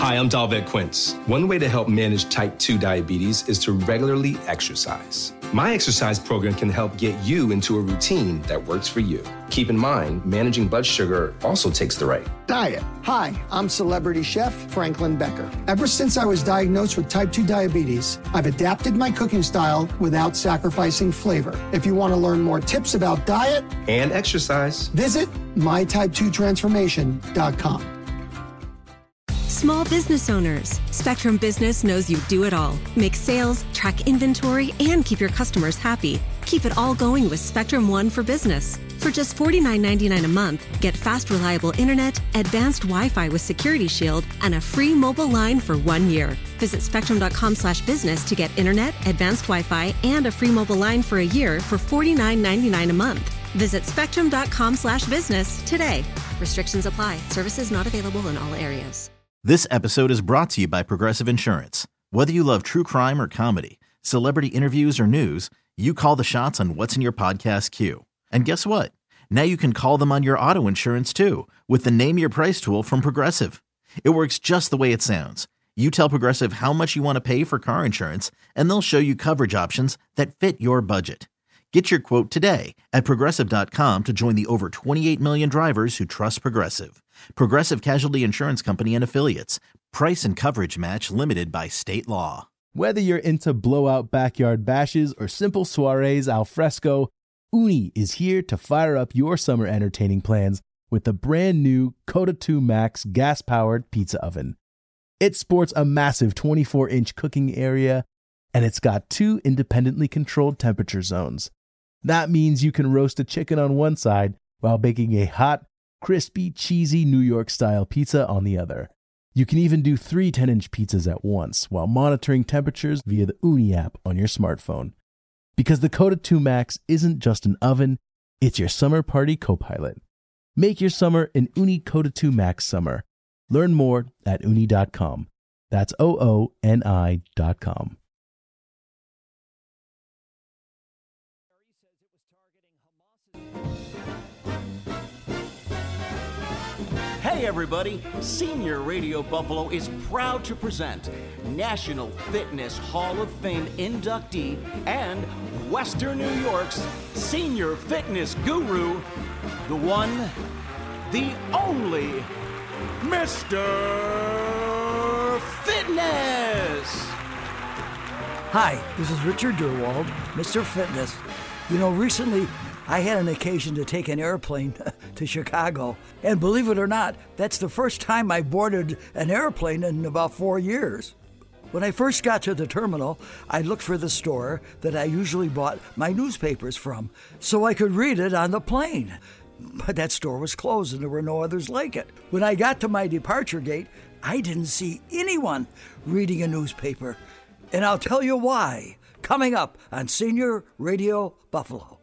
Hi, I'm Dalvet Quince. One way to help manage type 2 diabetes is to regularly exercise. My exercise program can help get you into a routine that works for you. Keep in mind, managing blood sugar also takes the right diet. Hi, I'm celebrity chef Franklin Becker. Ever since I was diagnosed with type 2 diabetes, I've adapted my cooking style without sacrificing flavor. If you want to learn more tips about diet and exercise, visit mytype2transformation.com. Small business owners. Spectrum Business knows you do it all. Make sales, track inventory, and keep your customers happy. Keep it all going with Spectrum One for Business. For just $49.99 a month, get fast, reliable internet, advanced Wi-Fi with Security Shield, and a free mobile line for 1 year. Visit spectrum.com/business to get internet, advanced Wi-Fi, and a free mobile line for a year for $49.99 a month. Visit spectrum.com/business today. Restrictions apply. Services not available in all areas. This episode is brought to you by Progressive Insurance. Whether you love true crime or comedy, celebrity interviews or news, you call the shots on what's in your podcast queue. And guess what? Now you can call them on your auto insurance too with the Name Your Price tool from Progressive. It works just the way it sounds. You tell Progressive how much you want to pay for car insurance, and they'll show you coverage options that fit your budget. Get your quote today at Progressive.com to join the over 28 million drivers who trust Progressive. Progressive Casualty Insurance Company and Affiliates. Price and coverage match limited by state law. Whether you're into blowout backyard bashes or simple soirees al fresco, Uni is here to fire up your summer entertaining plans with the brand new Coda 2 Max gas-powered pizza oven. It sports a massive 24-inch cooking area, and it's got 2 independently controlled temperature zones. That means you can roast a chicken on one side while baking a hot, crispy, cheesy New York-style pizza on the other. You can even do 3 10-inch pizzas at once while monitoring temperatures via the Uni app on your smartphone. Because the Coda 2 Max isn't just an oven, it's your summer party co-pilot. Make your summer an Uni Coda 2 Max summer. Learn more at uni.com. That's OONI.com. Hey everybody, Senior Radio Buffalo is proud to present National Fitness Hall of Fame inductee and Western New York's senior fitness guru, the one, the only, Mr. Fitness! Hi, this is Richard Durwald, Mr. Fitness. You know, recently I had an occasion to take an airplane to Chicago. And believe it or not, that's the first time I boarded an airplane in about 4 years. When I first got to the terminal, I looked for the store that I usually bought my newspapers from so I could read it on the plane. But that store was closed and there were no others like it. When I got to my departure gate, I didn't see anyone reading a newspaper. And I'll tell you why. Coming up on Senior Radio Buffalo.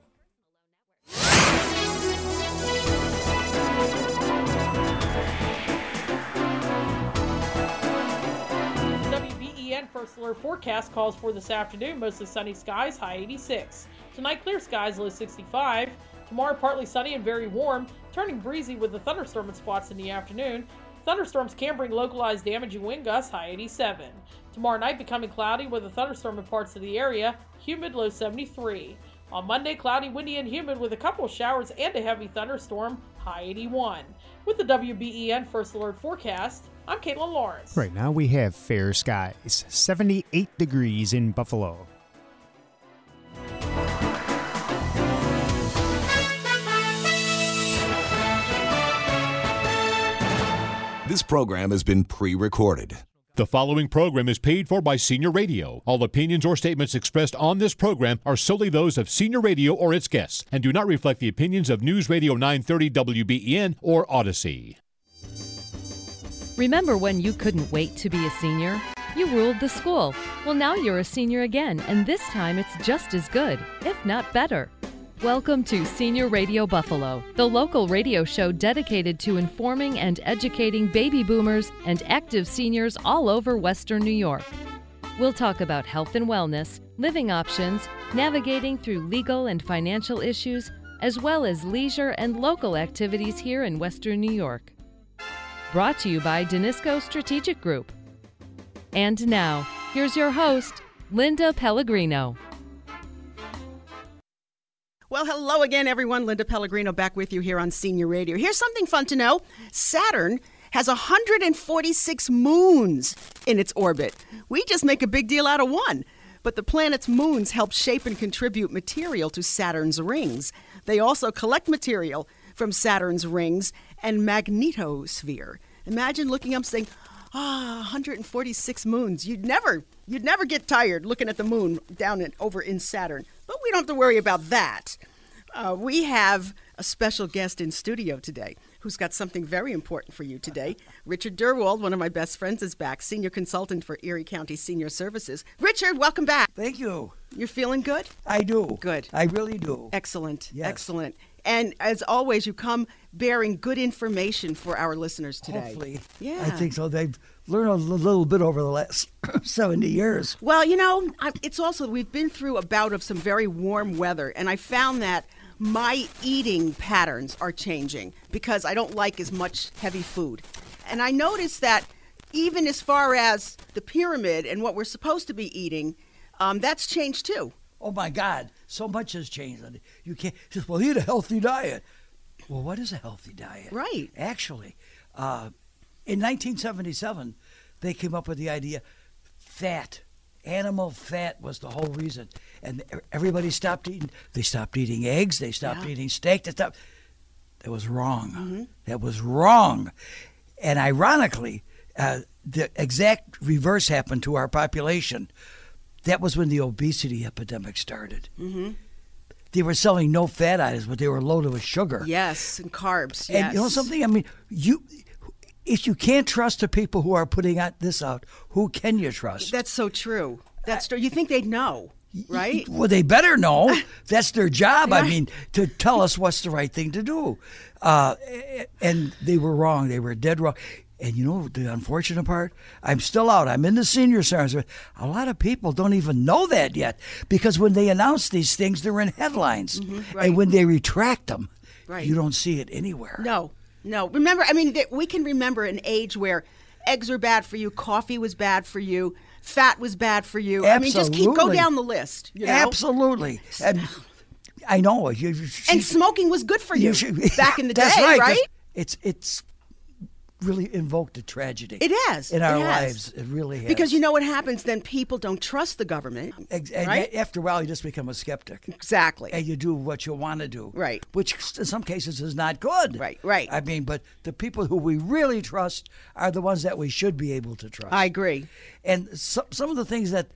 WBEN First Alert forecast calls for this afternoon mostly sunny skies, high 86. Tonight, clear skies, low 65. Tomorrow, partly sunny and very warm, turning breezy with a thunderstorm in spots in the afternoon. Thunderstorms can bring localized damaging wind gusts, high 87. Tomorrow night, becoming cloudy with a thunderstorm in parts of the area, humid, low 73. On Monday, cloudy, windy, and humid with a couple of showers and a heavy thunderstorm, high 81. With the WBEN First Alert forecast, I'm Caitlin Lawrence. Right now we have fair skies, 78 degrees in Buffalo. This program has been pre-recorded. The following program is paid for by Senior Radio. All opinions or statements expressed on this program are solely those of Senior Radio or its guests and do not reflect the opinions of News Radio 930 WBEN or Odyssey. Remember when you couldn't wait to be a senior? You ruled the school. Well, now you're a senior again, and this time it's just as good, if not better. Welcome to Senior Radio Buffalo, the local radio show dedicated to informing and educating baby boomers and active seniors all over Western New York. We'll talk about health and wellness, living options, navigating through legal and financial issues, as well as leisure and local activities here in Western New York. Brought to you by Danisco Strategic Group. And now, here's your host, Linda Pellegrino. Well, hello again, everyone. Linda Pellegrino back with you here on Senior Radio. Here's something fun to know. Saturn has 146 moons in its orbit. We just make a big deal out of one. But the planet's moons help shape and contribute material to Saturn's rings. They also collect material from Saturn's rings and magnetosphere. Imagine looking up saying, 146 moons. You'd never get tired looking at the moon down over in Saturn. But we don't have to worry about that. We have a special guest in studio today who's got something very important for you today. Richard Durwald, one of my best friends, is back, senior consultant for Erie County Senior Services. Richard, welcome back. Thank you. You're feeling good? I do. Good. I really do. Excellent. Yes. Excellent. And as always, you come bearing good information for our listeners today. Hopefully. Yeah. I think so. They've learned a little bit over the last 70 years. Well, it's also, we've been through a bout of some very warm weather, and I found that my eating patterns are changing because I don't like as much heavy food. And I noticed that even as far as the pyramid and what we're supposed to be eating, that's changed too. Oh, my God. So much has changed. You can't just, eat a healthy diet. Well, what is a healthy diet? Right. Actually, in 1977, they came up with the idea fat. Animal fat was the whole reason. And everybody stopped eating. They stopped eating eggs. They stopped eating steak. That was wrong. Mm-hmm. That was wrong. And ironically, the exact reverse happened to our population. That was when the obesity epidemic started. Mm-hmm. They were selling no fat items, but they were loaded with sugar. Yes, and carbs. And you know something? I mean, if you can't trust the people who are putting this out, who can you trust? That's so true. That's true. You think they'd know, right? Well, they better know. That's their job. Right. I mean, to tell us what's the right thing to do. And they were wrong. They were dead wrong. And you know the unfortunate part? I'm still out. I'm in the senior center. A lot of people don't even know that yet because when they announce these things, they're in headlines. Mm-hmm, right. And when they retract them, you don't see it anywhere. No. Remember, we can remember an age where eggs were bad for you, coffee was bad for you, fat was bad for you. Absolutely. Just go down the list. You know? Absolutely. And I know. And smoking was good for you back in the day, that's right? Right? It's really invoked a tragedy. It has. In our lives. It really has. Because you know what happens then? People don't trust the government. And right? After a while, you just become a skeptic. Exactly. And you do what you want to do. Right. Which in some cases is not good. Right. But the people who we really trust are the ones that we should be able to trust. I agree. And some of the things that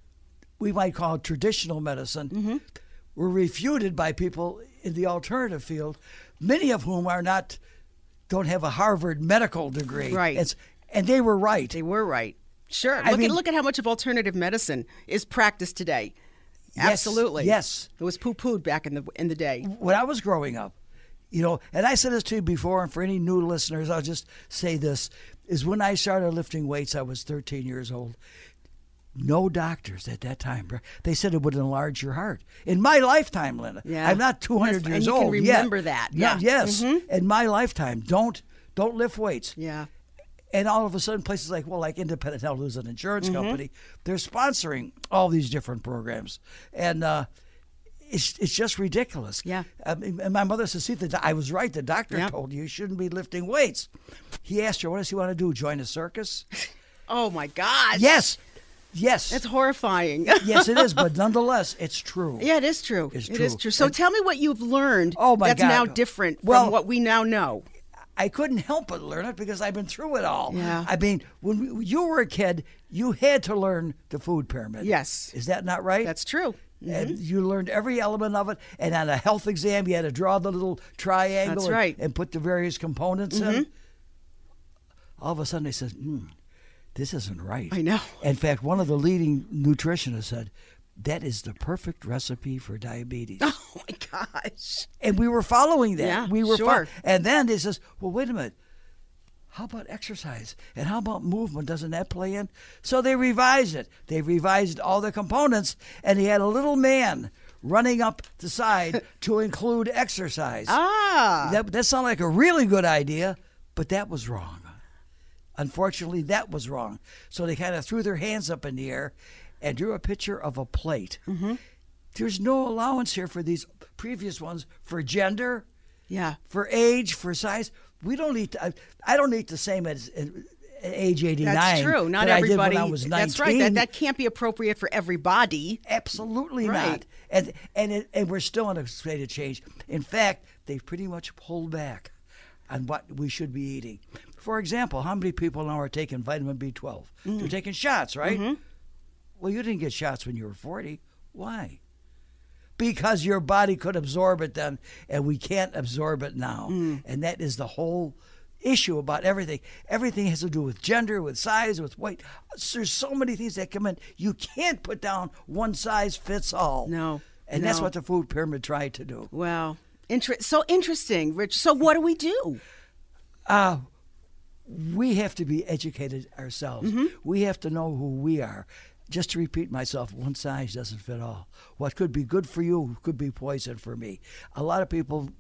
we might call traditional medicine were refuted by people in the alternative field, many of whom don't have a Harvard medical degree. Right. And they were right. They were right. Sure. Look at how much of alternative medicine is practiced today. Yes, absolutely. Yes. It was poo-pooed back in the day. When I was growing up, and I said this to you before, and for any new listeners, I'll just say this, is when I started lifting weights, I was 13 years old. No doctors at that time. They said it would enlarge your heart. In my lifetime, Linda. Yeah. I'm not 200 years old. And you can remember that. Yeah. Yes. Mm-hmm. In my lifetime, don't lift weights. Yeah. And all of a sudden, places like Independent Health, who's an insurance company, they're sponsoring all these different programs. And it's just ridiculous. Yeah. And my mother says, see, I was right. The doctor told you shouldn't be lifting weights. He asked her, what does he want to do, join a circus? Oh, my gosh. Yes. That's horrifying. Yes, it is, but nonetheless, it's true. Yeah, it is true. It is true. So tell me what you've learned that's now different from what we now know. I couldn't help but learn it because I've been through it all. Yeah. When you were a kid, you had to learn the food pyramid. Yes. Is that not right? That's true. Mm-hmm. And you learned every element of it. And on a health exam, you had to draw the little triangle. That's right. And put the various components in. All of a sudden, they said, this isn't right. I know. In fact, one of the leading nutritionists said, that is the perfect recipe for diabetes. Oh, my gosh. And we were following that. Yeah, we were sure. And then they says, well, wait a minute. How about exercise? And how about movement? Doesn't that play in? So they revised it. They revised all the components, and he had a little man running up the side to include exercise. Ah. That sounded like a really good idea, but that was wrong. Unfortunately, that was wrong. So they kind of threw their hands up in the air and drew a picture of a plate. Mm-hmm. There's no allowance here for these previous ones for gender, Yeah. for age, for size. We don't eat. I don't eat the same as age 89. That's true. Not that everybody. I did when I was 19. That's right. That can't be appropriate for everybody. Absolutely Right. not. And we're still in a state of change. In fact, they've pretty much pulled back on what we should be eating. For example, how many people now are taking vitamin B12? They're taking shots, right? Mm-hmm. Well, you didn't get shots when you were 40. Why? Because your body could absorb it then, and we can't absorb it now. And that is the whole issue about everything. Everything has to do with gender, with size, with weight. There's so many things that come in. You can't put down one size fits all. No. And that's what the food pyramid tried to do. Wow. So interesting, Rich. So what do we do? We have to be educated ourselves. We have to know who we are. Just to repeat myself, one size doesn't fit all. What could be good for you could be poison for me. A lot of people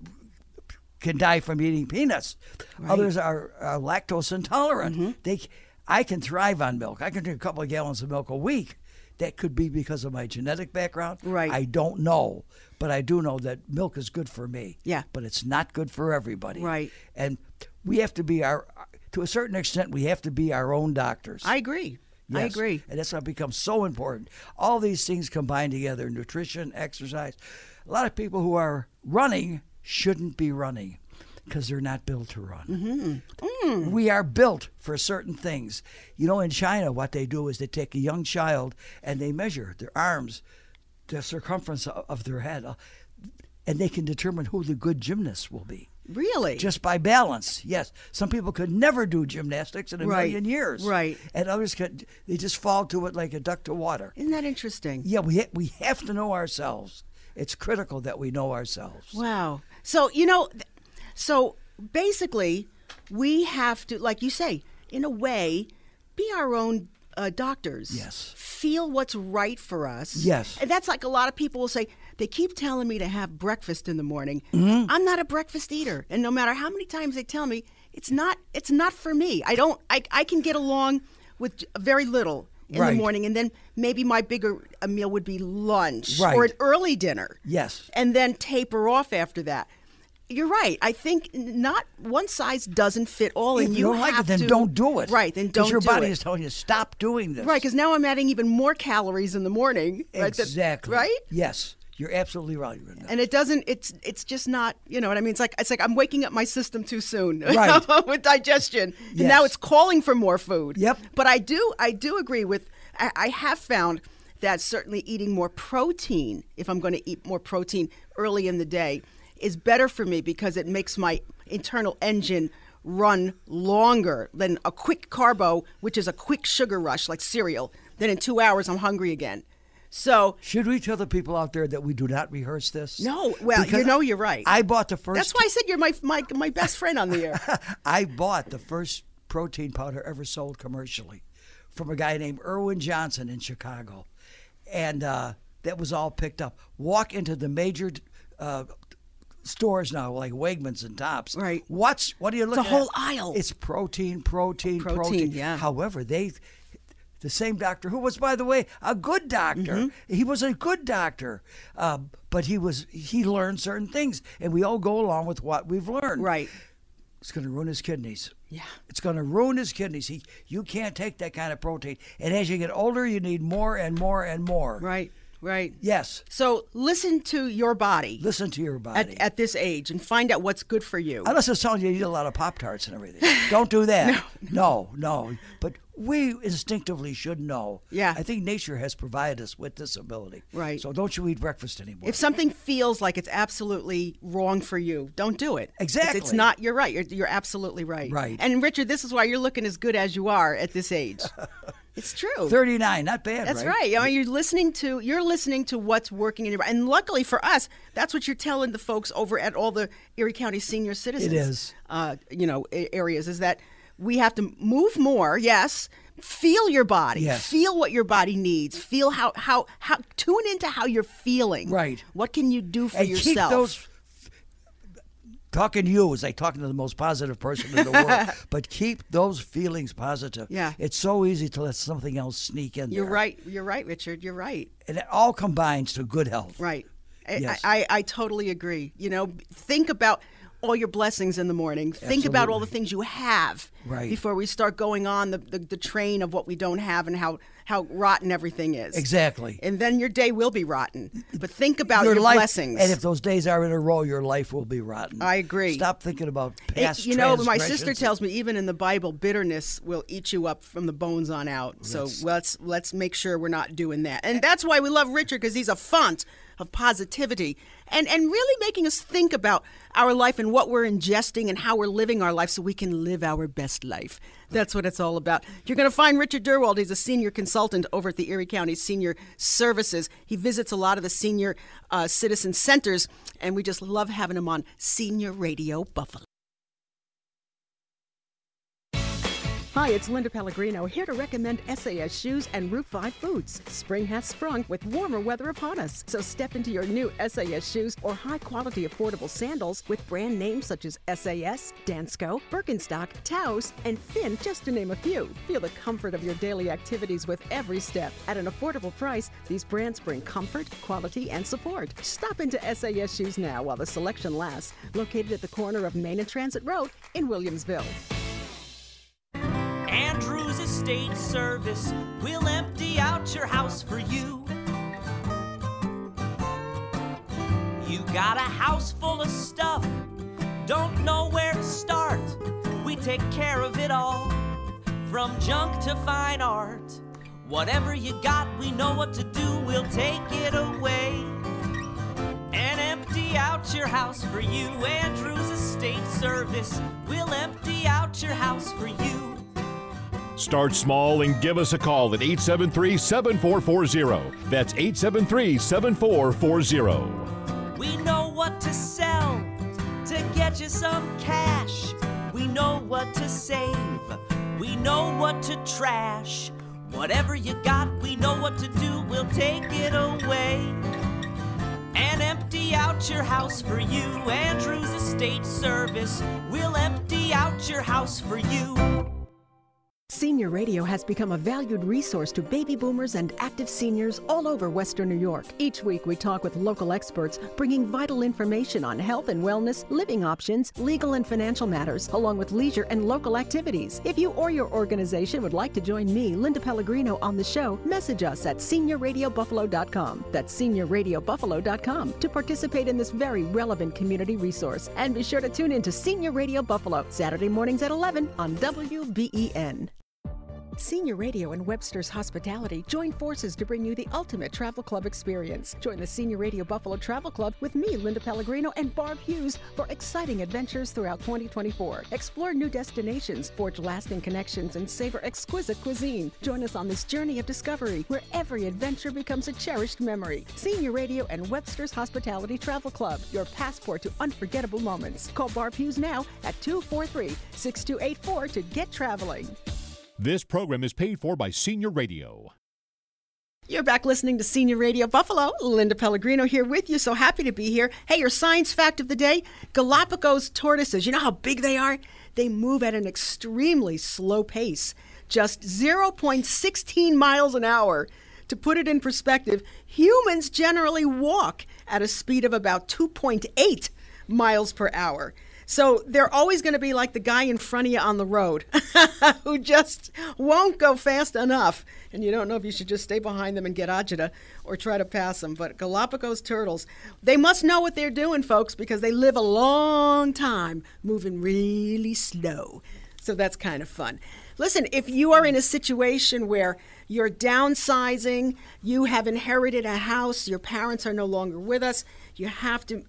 can die from eating peanuts. Right. Others are lactose intolerant. I can thrive on milk. I can drink a couple of gallons of milk a week. That could be because of my genetic background. Right. I don't know, but I do know that milk is good for me. Yeah. But it's not good for everybody. Right. And we have to be to a certain extent, we have to be our own doctors. I agree. Yes. I agree. And that's what becomes so important. All these things combined together, nutrition, exercise. A lot of people who are running shouldn't be running because they're not built to run. We are built for certain things. You know, in China, what they do is they take a young child and they measure their arms, the circumference of their head, and they can determine who the good gymnast will be. Really? Just by balance, yes. Some people could never do gymnastics in a million years. Right. And others they just fall to it like a duck to water. Isn't that interesting? Yeah, we have to know ourselves. It's critical that we know ourselves. Wow. So, so basically, we have to, like you say, in a way, be our own doctors. Yes. Feel what's right for us. Yes. And that's like a lot of people will say, they keep telling me to have breakfast in the morning. I'm not a breakfast eater. And no matter how many times they tell me, it's not for me. I can get along with very little in the morning, and then maybe my bigger meal would be lunch or an early dinner. Yes. And then taper off after that. You're right. I think not one size doesn't fit all. If and you don't like it, then don't do it. Right, then don't do it. Because your body is telling you, stop doing this. Right, because now I'm adding even more calories in the morning. Exactly. Right? Yes. You're absolutely right. And it doesn't. It's just not. You know what I mean? It's like I'm waking up my system too soon, right? With digestion, yes. And now it's calling for more food. Yep. But I do agree with. I have found that certainly eating more protein, if I'm going to eat more protein early in the day, is better for me because it makes my internal engine run longer than a quick carbo, which is a quick sugar rush like cereal. Then in 2 hours I'm hungry again. So should we tell the people out there that we do not rehearse this? No. Well, because you're right. I bought the first. That's why I said you're my best friend on the air. I bought the first protein powder ever sold commercially from a guy named Irwin Johnson in Chicago, and that was all picked up. Walk into the major stores now, like Wegmans and Tops. Right. What are you looking at? It's a whole aisle. It's protein. Yeah. However, the same doctor, who was, by the way, a good doctor. He was a good doctor, but he learned certain things, and we all go along with what we've learned. Right. It's going to ruin his kidneys. Yeah. It's going to ruin his kidneys. You can't take that kind of protein, and as you get older, you need more and more and more. Right. Right. Yes. So listen to your body. Listen to your body. At this age and find out what's good for you. Unless it's telling you eat a lot of Pop-Tarts and everything. Don't do that. No. But we instinctively should know. Yeah. I think nature has provided us with this ability. Right. So don't you eat breakfast anymore. If something feels like it's absolutely wrong for you, don't do it. Exactly. It's not. You're right. You're absolutely right. Right. And Richard, this is why you're looking as good as you are at this age. It's true. 39, not bad. That's right. I mean, you're listening to what's working in your body, and luckily for us, that's what you're telling the folks over at all the Erie County senior citizens. It is. Areas is that we have to move more. Yes. Feel your body. Yes. Feel what your body needs. Feel how tune into how you're feeling. Right. What can you do for and yourself? Keep those Talking to you is like talking to the most positive person in the world. But keep those feelings positive. Yeah. It's so easy to let something else sneak in there. You're right. You're right, Richard. You're right. And it all combines to good health. Right. Yes. I totally agree. Think about all your blessings in the morning. Think about all the things you have before we start going on the train of what we don't have and how rotten everything is. Exactly. And then your day will be rotten. But think about your life, blessings. And if those days are in a row, your life will be rotten. I agree. Stop thinking about past my sister tells me, even in the Bible, bitterness will eat you up from the bones on out. So let's make sure we're not doing that. And that's why we love Richard, because he's a font of positivity and really making us think about our life and what we're ingesting and how we're living our life so we can live our best life. That's what it's all about. You're going to find Richard Durwald. He's a senior consultant over at the Erie County Senior Services. He visits a lot of the senior citizen centers, and we just love having him on Senior Radio Buffalo. Hi, it's Linda Pellegrino, here to recommend SAS shoes and Route 5 boots. Spring has sprung with warmer weather upon us, so step into your new SAS shoes or high-quality affordable sandals with brand names such as SAS, Dansko, Birkenstock, Taos, and Finn, just to name a few. Feel the comfort of your daily activities with every step. At an affordable price, these brands bring comfort, quality, and support. Stop into SAS shoes now while the selection lasts. Located at the corner of Main and Transit Road in Williamsville. Andrews Estate Service will empty out your house for you. You got a house full of stuff, don't know where to start. We take care of it all, from junk to fine art. Whatever you got, we know what to do, we'll take it away and empty out your house for you. Andrews Estate Service will empty out your house for you. Start small and give us a call at 873-7440. That's 873-7440. We know what to sell to get you some cash. We know what to save. We know what to trash. Whatever you got, we know what to do. We'll take it away and empty out your house for you. Andrews Estate Service will empty out your house for you. Senior Radio has become a valued resource to baby boomers and active seniors all over Western New York. Each week we talk with local experts, bringing vital information on health and wellness, living options, legal and financial matters, along with leisure and local activities. If you or your organization would like to join me, Linda Pellegrino, on the show, message us at seniorradiobuffalo.com. That's seniorradiobuffalo.com to participate in this very relevant community resource. And be sure to tune in to Senior Radio Buffalo, Saturday mornings at 11 on WBEN. Senior Radio and Webster's Hospitality join forces to bring you the ultimate travel club experience. Join the Senior Radio Buffalo Travel Club with me, Linda Pellegrino, and Barb Hughes for exciting adventures throughout 2024. Explore new destinations, forge lasting connections, and savor exquisite cuisine. Join us on this journey of discovery where every adventure becomes a cherished memory. Senior Radio and Webster's Hospitality Travel Club, your passport to unforgettable moments. Call Barb Hughes now at 243-6284 to get traveling. This program is paid for by Senior Radio. You're back listening to Senior Radio Buffalo. Linda Pellegrino here with you. So happy to be here. Hey, your science fact of the day, Galapagos tortoises. You know how big they are? They move at an extremely slow pace, just 0.16 miles an hour. To put it in perspective, humans generally walk at a speed of about 2.8 miles per hour. So they're always going to be like the guy in front of you on the road who just won't go fast enough. And you don't know if you should just stay behind them and get agita or try to pass them. But Galapagos turtles, they must know what they're doing, folks, because they live a long time moving really slow. So that's kind of fun. Listen, if you are in a situation where you're downsizing, you have inherited a house, your parents are no longer with us, you have to,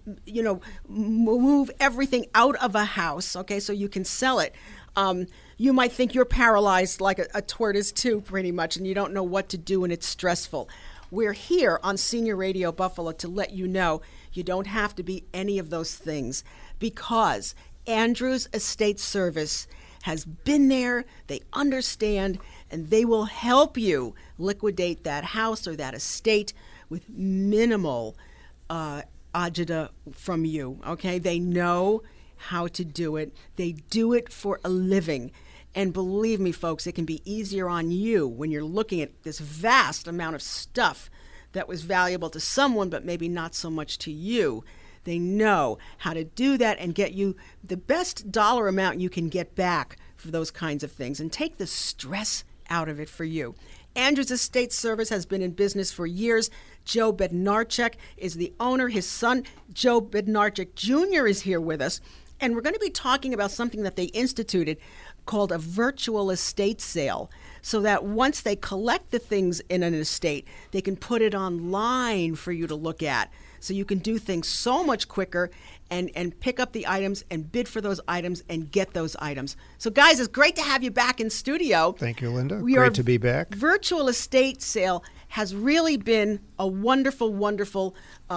move everything out of a house, okay, so you can sell it. You might think you're paralyzed like a tortoise too, pretty much, and you don't know what to do, and it's stressful. We're here on Senior Radio Buffalo to let you know you don't have to be any of those things, because Andrews Estate Service has been there, they understand, and they will help you liquidate that house or that estate with minimal agita from you, okay? They know how to do it. They do it for a living. And believe me, folks, it can be easier on you when you're looking at this vast amount of stuff that was valuable to someone, but maybe not so much to you. They know how to do that and get you the best dollar amount you can get back for those kinds of things and take the stress out of it for you. Andrews Estate Service has been in business for years. Joe Bednarchuk is the owner. His son, Joe Bednarchuk Jr., is here with us. And we're going to be talking about something that they instituted called a virtual estate sale, so that once they collect the things in an estate, they can put it online for you to look at. So you can do things so much quicker and pick up the items and bid for those items and get those items. So guys, it's great to have you back in studio. Thank you, Linda. Great to be back. Virtual estate sale has really been a wonderful, wonderful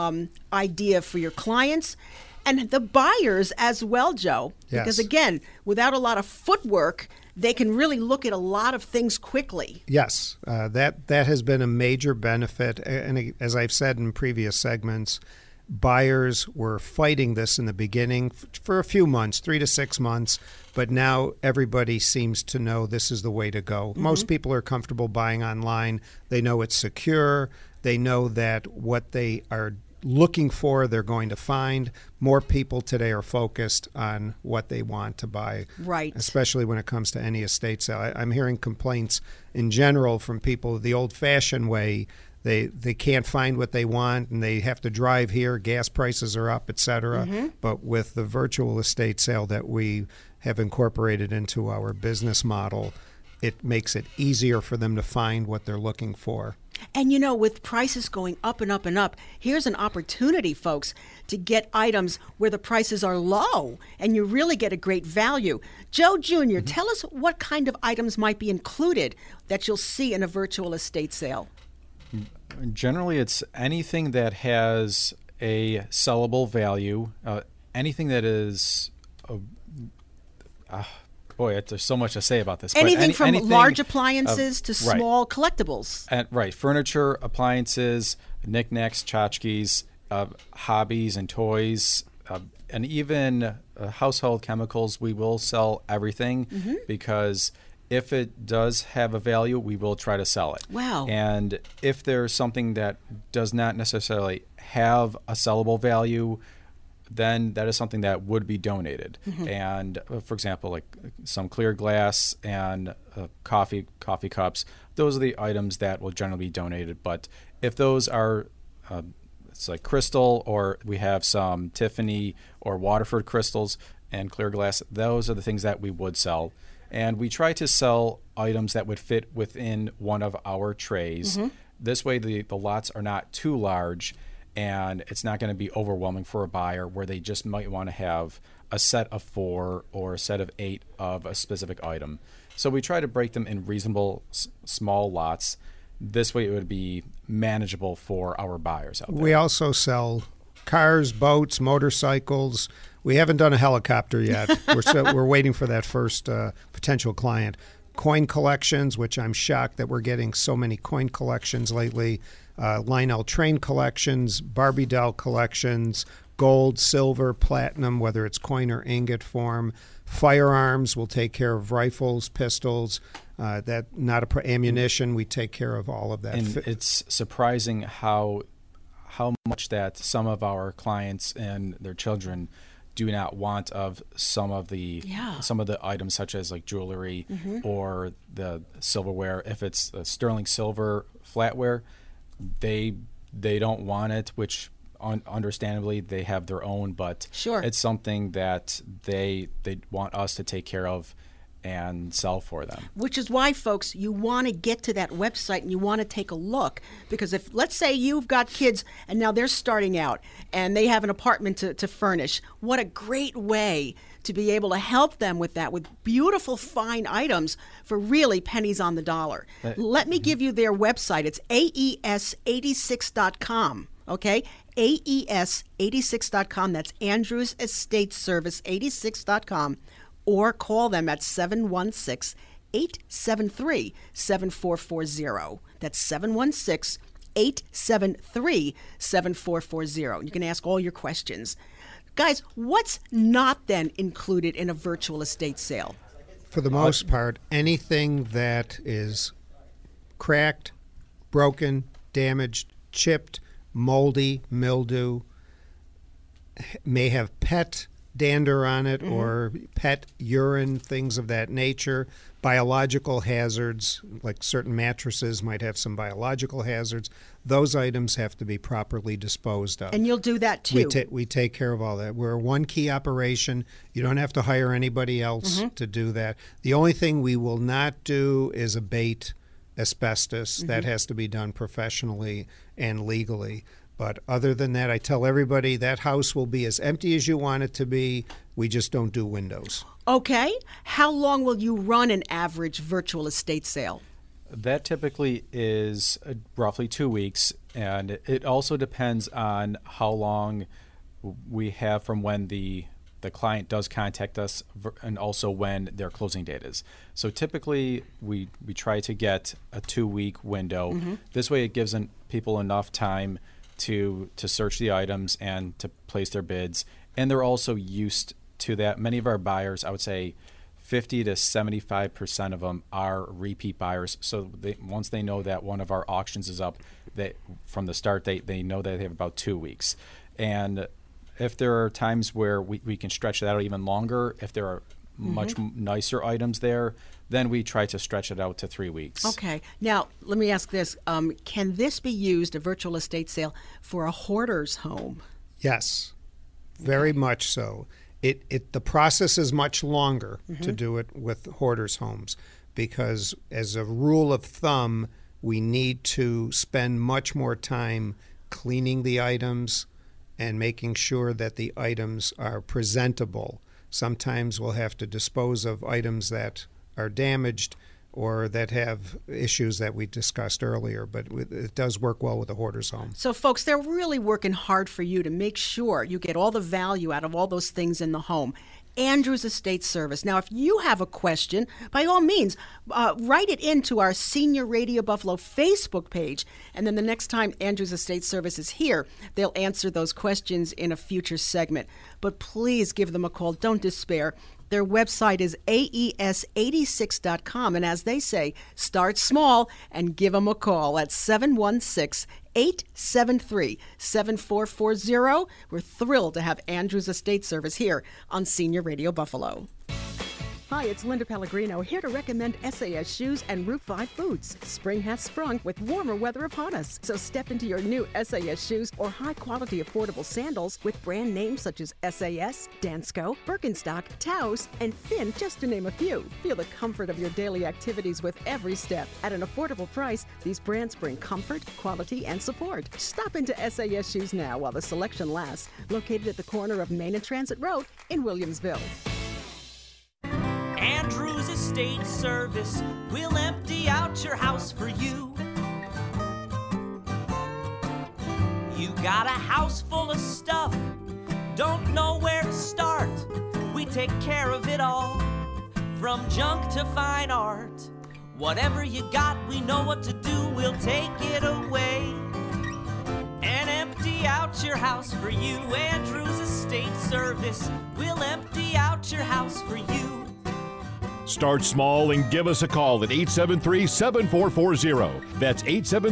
idea for your clients and the buyers as well, Joe. Yes. Because again, without a lot of footwork, they can really look at a lot of things quickly. Yes, that has been a major benefit. And as I've said in previous segments, buyers were fighting this in the beginning for a few months, 3 to 6 months, but now everybody seems to know this is the way to go. Mm-hmm. Most people are comfortable buying online. They know it's secure. They know that what they are looking for, they're going to find. More people today are focused on what they want to buy, right? Especially when it comes to any estate sale. I'm hearing complaints in general from people the old-fashioned way. They can't find what they want, and they have to drive here. Gas prices are up, et cetera. Mm-hmm. But with the virtual estate sale that we have incorporated into our business model, it makes it easier for them to find what they're looking for. And, you know, with prices going up and up and up, here's an opportunity, folks, to get items where the prices are low and you really get a great value. Joe Jr., Mm-hmm. tell us what kind of items might be included that you'll see in a virtual estate sale. Generally, it's anything that has a sellable value, anything that is... Boy, there's so much to say about this. Anything from large appliances to small collectibles. Right. Furniture, appliances, knickknacks, tchotchkes, hobbies and toys, and even household chemicals. We will sell everything because if it does have a value, we will try to sell it. Wow. And if there's something that does not necessarily have a sellable value, then that is something that would be donated. Mm-hmm. And for example, like some clear glass and coffee cups, those are the items that will generally be donated. But if those are, it's like crystal, or we have some Tiffany or Waterford crystals and clear glass, those are the things that we would sell. And we try to sell items that would fit within one of our trays. Mm-hmm. This way the lots are not too large, and it's not going to be overwhelming for a buyer where they just might want to have a set of 4 or a set of 8 of a specific item. So we try to break them in reasonable small lots. This way it would be manageable for our buyers out there. We also sell cars, boats, motorcycles. We haven't done a helicopter yet. We're waiting for that first potential client. Coin collections, which I'm shocked that we're getting so many coin collections lately. Lionel train collections, Barbie doll collections, gold, silver, platinum, whether it's coin or ingot form. Firearms, we'll take care of rifles, pistols, ammunition. We take care of all of that. And it's surprising how much that some of our clients and their children do not want of some of the items, such as like jewelry or the silverware. If it's sterling silver flatware, they don't want it, which understandably they have their own, but it's something that they want us to take care of and sell for them. Which is why, folks, you want to get to that website and you want to take a look. Because if, let's say you've got kids and now they're starting out and they have an apartment to furnish, what a great way to be able to help them with that, with beautiful, fine items for really pennies on the dollar. Let me give you their website. It's AES86.com, okay? AES86.com. That's Andrews Estate Service 86.com. Or call them at 716-873-7440. That's 716-873-7440. You can ask all your questions. Guys, what's not then included in a virtual estate sale? For the most part, anything that is cracked, broken, damaged, chipped, moldy, mildew, may have pet dander on it or pet urine, things of that nature, biological hazards, like certain mattresses might have some biological hazards. Those items have to be properly disposed of. And you'll do that too? We take care of all that. We're a one-key operation. You don't have to hire anybody else to do that. The only thing we will not do is abate asbestos. That has to be done professionally and legally. But other than that, I tell everybody that house will be as empty as you want it to be. We just don't do windows. Okay. How long will you run an average virtual estate sale? That typically is roughly 2 weeks, and it also depends on how long we have from when the client does contact us and also when their closing date is. So typically we try to get a 2-week window. This way it gives people enough time to search the items and to place their bids. And they're also used to that. Many of our buyers, I would say 50 to 75% of them are repeat buyers. So once they know that one of our auctions is up, from the start date, they know that they have about 2 weeks. And if there are times where we can stretch that out even longer, if there are much nicer items there, then we try to stretch it out to 3 weeks. Okay. Now, let me ask this. Can this be used, a virtual estate sale, for a hoarder's home? Yes, very much so. The process is much longer to do it with hoarders' homes because, as a rule of thumb, we need to spend much more time cleaning the items and making sure that the items are presentable. Sometimes we'll have to dispose of items that are damaged or that have issues that we discussed earlier, but it does work well with a hoarder's home. So, folks, they're really working hard for you to make sure you get all the value out of all those things in the home. Andrews Estate Service. Now, if you have a question, by all means, write it into our Senior Radio Buffalo Facebook page, and then the next time Andrews Estate Service is here, they'll answer those questions in a future segment. But please give them a call. Don't despair. Their website is aes86.com, and as they say, start small and give them a call at 716-873-7440. We're thrilled to have Andrews Estate Service here on Senior Radio Buffalo. Hi, it's Linda Pellegrino, here to recommend SAS shoes and Route 5 boots. Spring has sprung with warmer weather upon us, so step into your new SAS shoes or high-quality affordable sandals with brand names such as SAS, Dansko, Birkenstock, Taos, and Finn, just to name a few. Feel the comfort of your daily activities with every step. At an affordable price, these brands bring comfort, quality, and support. Stop into SAS shoes now while the selection lasts, located at the corner of Main and Transit Road in Williamsville. Andrews Estate Service will empty out your house for you. You got a house full of stuff, don't know where to start. We take care of it all, from junk to fine art. Whatever you got, we know what to do, we'll take it away and empty out your house for you. Andrews Estate Service will empty out your house for you. Start small and give us a call at 873-7440. That's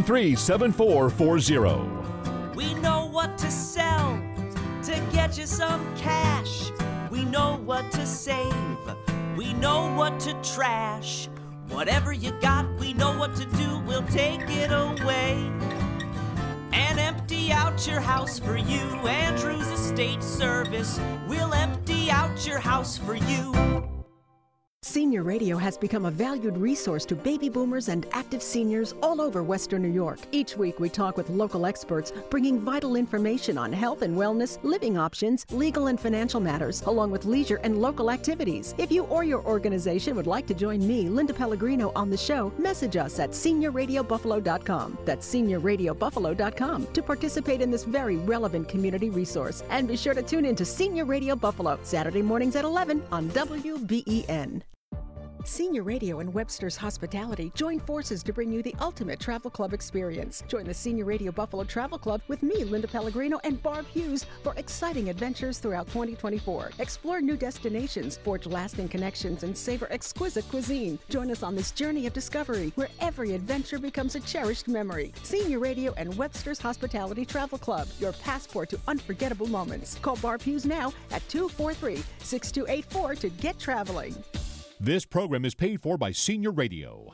873-7440. We know what to sell to get you some cash. We know what to save. We know what to trash. Whatever you got, we know what to do. We'll take it away and empty out your house for you. Andrews Estate Service will empty out your house for you. Senior Radio has become a valued resource to baby boomers and active seniors all over Western New York. Each week we talk with local experts, bringing vital information on health and wellness, living options, legal and financial matters, along with leisure and local activities. If you or your organization would like to join me, Linda Pellegrino, on the show, message us at seniorradiobuffalo.com. That's seniorradiobuffalo.com to participate in this very relevant community resource. And be sure to tune in to Senior Radio Buffalo, Saturday mornings at 11 on WBEN. Senior Radio and Webster's Hospitality join forces to bring you the ultimate travel club experience. Join the Senior Radio Buffalo Travel Club with me, Linda Pellegrino, and Barb Hughes for exciting adventures throughout 2024. Explore new destinations, forge lasting connections, and savor exquisite cuisine. Join us on this journey of discovery where every adventure becomes a cherished memory. Senior Radio and Webster's Hospitality Travel Club, your passport to unforgettable moments. Call Barb Hughes now at 243-6284 to get traveling. This program is paid for by Senior Radio.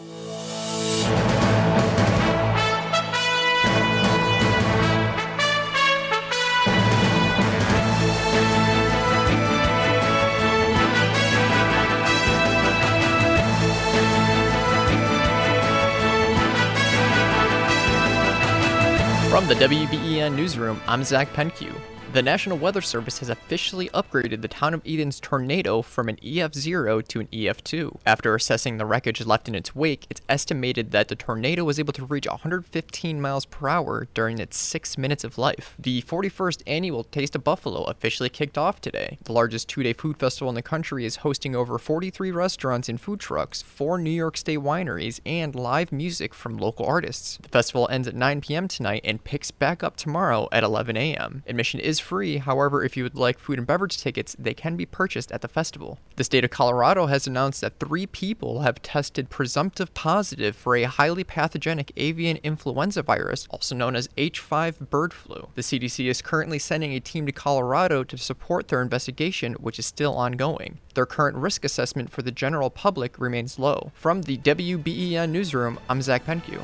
From the WBEN Newsroom, I'm Zach Penkew. The National Weather Service has officially upgraded the town of Eden's tornado from an EF0 to an EF2. After assessing the wreckage left in its wake, it's estimated that the tornado was able to reach 115 miles per hour during its 6 minutes of life. The 41st annual Taste of Buffalo officially kicked off today. The largest two-day food festival in the country is hosting over 43 restaurants and food trucks, 4 New York State wineries, and live music from local artists. The festival ends at 9 p.m. tonight and picks back up tomorrow at 11 a.m. Admission is free. However, if you would like food and beverage tickets, they can be purchased at the festival. The state of Colorado has announced that 3 people have tested presumptive positive for a highly pathogenic avian influenza virus, also known as H5 bird flu. The CDC is currently sending a team to Colorado to support their investigation, which is still ongoing. Their current risk assessment for the general public remains low. From the WBEN Newsroom, I'm Zach Penkew.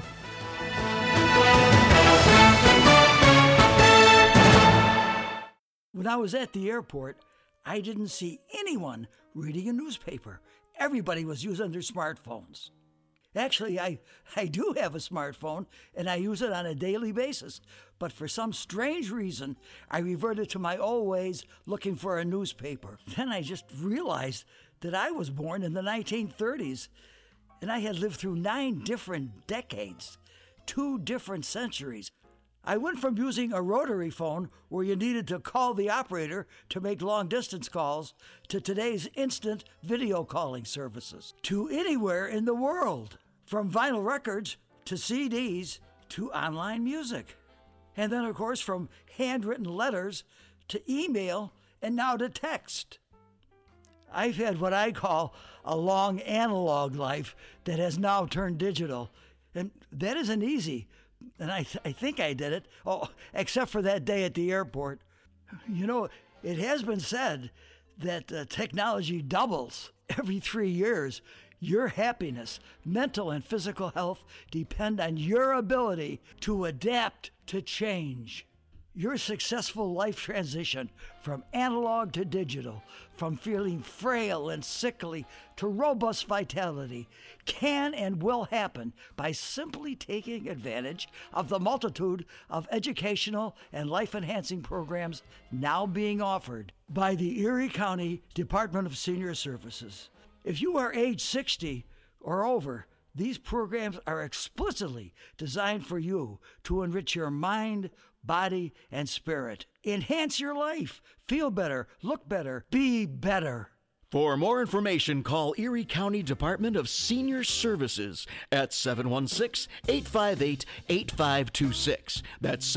When I was at the airport, I didn't see anyone reading a newspaper. Everybody was using their smartphones. Actually, I do have a smartphone, and I use it on a daily basis. But for some strange reason, I reverted to my old ways looking for a newspaper. Then I just realized that I was born in the 1930s, and I had lived through 9 different decades, 2 different centuries. I went from using a rotary phone where you needed to call the operator to make long-distance calls to today's instant video calling services, to anywhere in the world, from vinyl records to CDs to online music. And then, of course, from handwritten letters to email and now to text. I've had what I call a long analog life that has now turned digital, and that isn't easy. And I think I did it, except for that day at the airport. You know, it has been said that technology doubles every 3 years. Your happiness, mental and physical health depend on your ability to adapt to change. Your successful life transition from analog to digital, from feeling frail and sickly to robust vitality, can and will happen by simply taking advantage of the multitude of educational and life-enhancing programs now being offered by the Erie County Department of Senior Services. If you are age 60 or over, these programs are explicitly designed for you to enrich your mind, body, and spirit. Enhance your life. Feel better. Look better. Be better. For more information, call Erie County Department of Senior Services at 716-858-8526. That's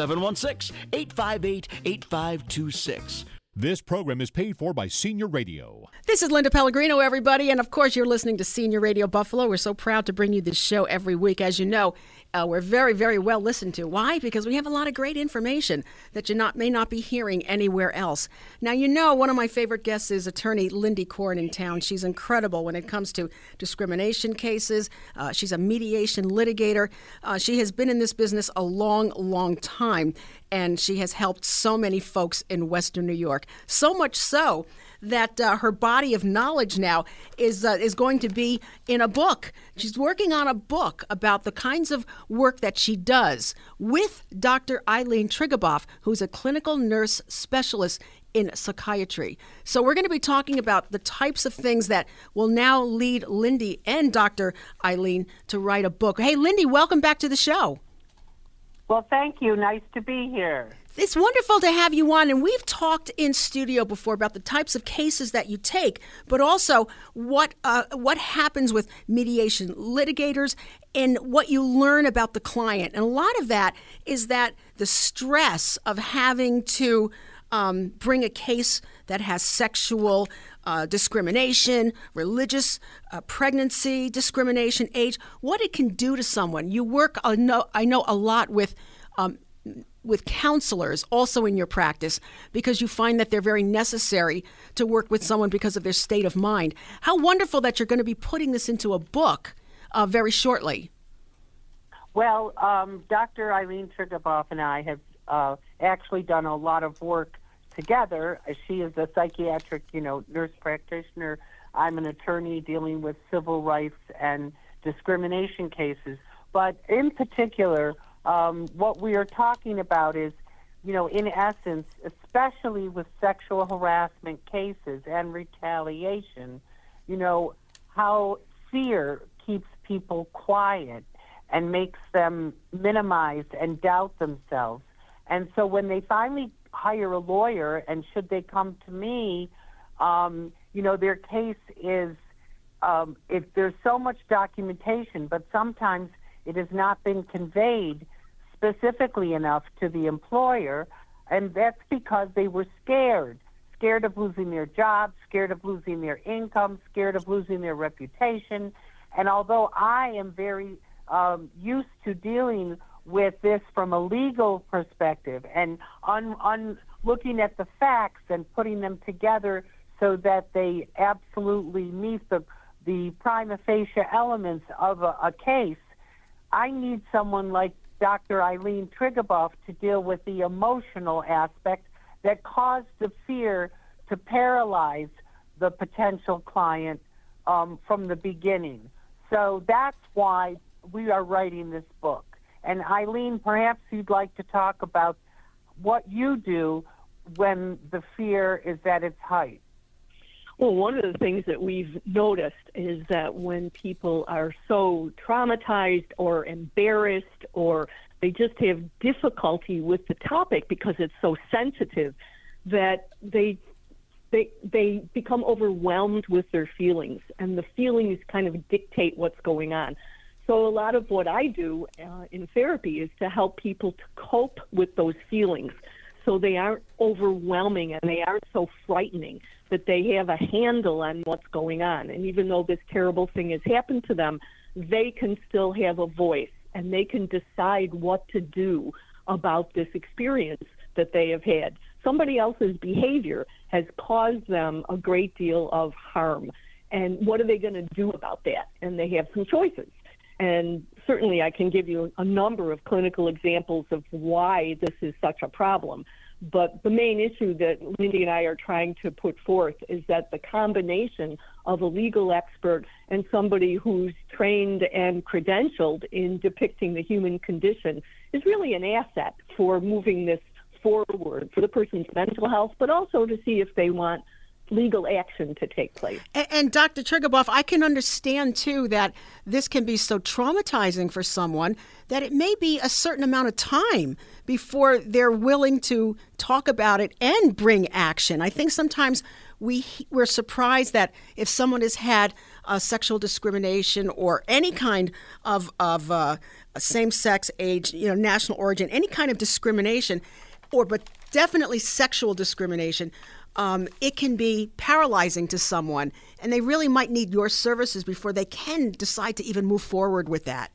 716-858-8526. This program is paid for by Senior Radio. This is Linda Pellegrino, everybody, and of course you're listening to Senior Radio Buffalo. We're so proud to bring you this show every week. As you know, we're very, very well listened to. Why? Because we have a lot of great information that you may not be hearing anywhere else. Now, you know, one of my favorite guests is attorney Lindy Korn in town. She's incredible when it comes to discrimination cases. She's a mediation litigator. She has been in this business a long, long time, and she has helped so many folks in Western New York. So much so that her body of knowledge now is going to be in a book. She's working on a book about the kinds of work that she does with Dr. Eileen Triggerboff, who's a clinical nurse specialist in psychiatry. So we're going to be talking about the types of things that will now lead Lindy and Dr. Eileen to write a book. Hey, Lindy, welcome back to the show. Well, thank you. Nice to be here. It's wonderful to have you on, and we've talked in studio before about the types of cases that you take, but also what happens with mediation litigators and what you learn about the client. And a lot of that is that the stress of having to bring a case that has sexual discrimination, religious pregnancy discrimination, age, what it can do to someone. You work, I know a lot with counselors also in your practice because you find that they're very necessary to work with someone because of their state of mind. How wonderful that you're going to be putting this into a book very shortly. Well, Dr. Eileen Triguboff and I have actually done a lot of work together. She is a psychiatric, nurse practitioner. I'm an attorney dealing with civil rights and discrimination cases. But in particular, what we are talking about is, in essence, especially with sexual harassment cases and retaliation, how fear keeps people quiet and makes them minimize and doubt themselves. And so when they finally hire a lawyer, and should they come to me, their case is, if there's so much documentation, but sometimes it has not been conveyed specifically enough to the employer, and that's because they were scared of losing their job, scared of losing their income, scared of losing their reputation. And although I am very used to dealing with this from a legal perspective and looking at the facts and putting them together so that they absolutely meet the prima facie elements of a case, I need someone like Dr. Eileen Triguboff to deal with the emotional aspect that caused the fear to paralyze the potential client from the beginning. So that's why we are writing this book. And Eileen, perhaps you'd like to talk about what you do when the fear is at its height. Well, one of the things that we've noticed is that when people are so traumatized or embarrassed or they just have difficulty with the topic because it's so sensitive, that they become overwhelmed with their feelings, and the feelings kind of dictate what's going on. So a lot of what I do in therapy is to help people to cope with those feelings so they aren't overwhelming and they aren't so frightening, that they have a handle on what's going on. And even though this terrible thing has happened to them, they can still have a voice and they can decide what to do about this experience that they have had. Somebody else's behavior has caused them a great deal of harm. And what are they going to do about that? And they have some choices. And certainly I can give you a number of clinical examples of why this is such a problem. But the main issue that Lindy and I are trying to put forth is that the combination of a legal expert and somebody who's trained and credentialed in depicting the human condition is really an asset for moving this forward for the person's mental health, but also to see if they want legal action to take place. And Dr. Triguboff, I can understand, too, that this can be so traumatizing for someone that it may be a certain amount of time before they're willing to talk about it and bring action. I think sometimes we're surprised that if someone has had sexual discrimination or any kind of same-sex, age, national origin, any kind of discrimination, but definitely sexual discrimination, it can be paralyzing to someone, and they really might need your services before they can decide to even move forward with that.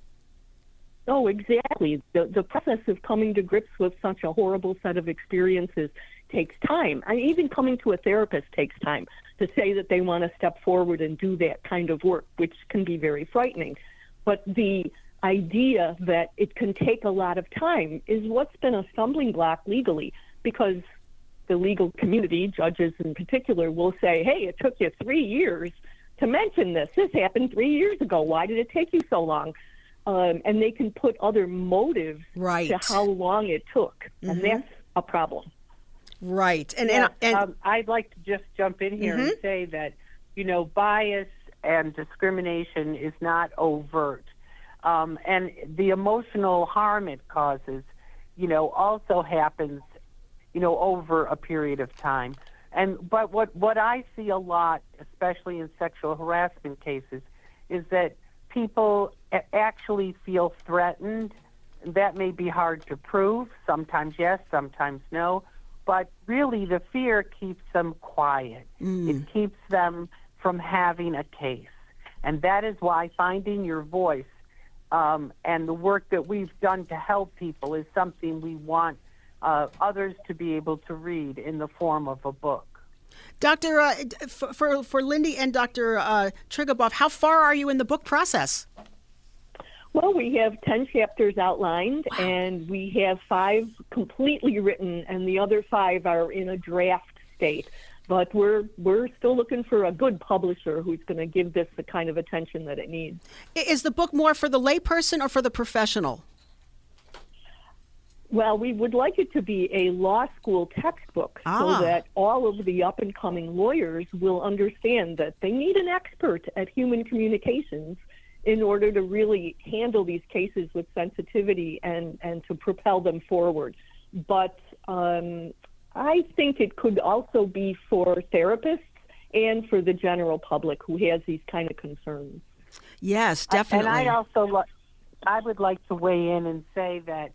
Oh, exactly. The process of coming to grips with such a horrible set of experiences takes time. And even coming to a therapist takes time to say that they want to step forward and do that kind of work, which can be very frightening. But the idea that it can take a lot of time is what's been a stumbling block legally, because the legal community, judges in particular, will say, hey, it took you 3 years to mention this. This happened 3 years ago. Why did it take you so long? And they can put other motives to how long it took. Mm-hmm. And that's a problem. Right. And I'd like to just jump in here and say that, bias and discrimination is not overt. And the emotional harm it causes, also happens over a period of time. But what I see a lot, especially in sexual harassment cases, is that people actually feel threatened. That may be hard to prove. Sometimes yes, sometimes no. But really, the fear keeps them quiet. It keeps them from having a case. And that is why finding your voice and the work that we've done to help people is something we want others to be able to read in the form of a book. Dr. For Lindy and Dr. Triguboff, how far are you in the book process? Well, we have 10 chapters outlined, and we have 5 completely written, and the other 5 are in a draft state. But we're still looking for a good publisher who's going to give this the kind of attention that it needs. Is the book more for the layperson or for the professional? Well, we would like it to be a law school textbook so that all of the up-and-coming lawyers will understand that they need an expert at human communications in order to really handle these cases with sensitivity and to propel them forward. But I think it could also be for therapists and for the general public who has these kind of concerns. Yes, definitely. And I would like to weigh in and say that,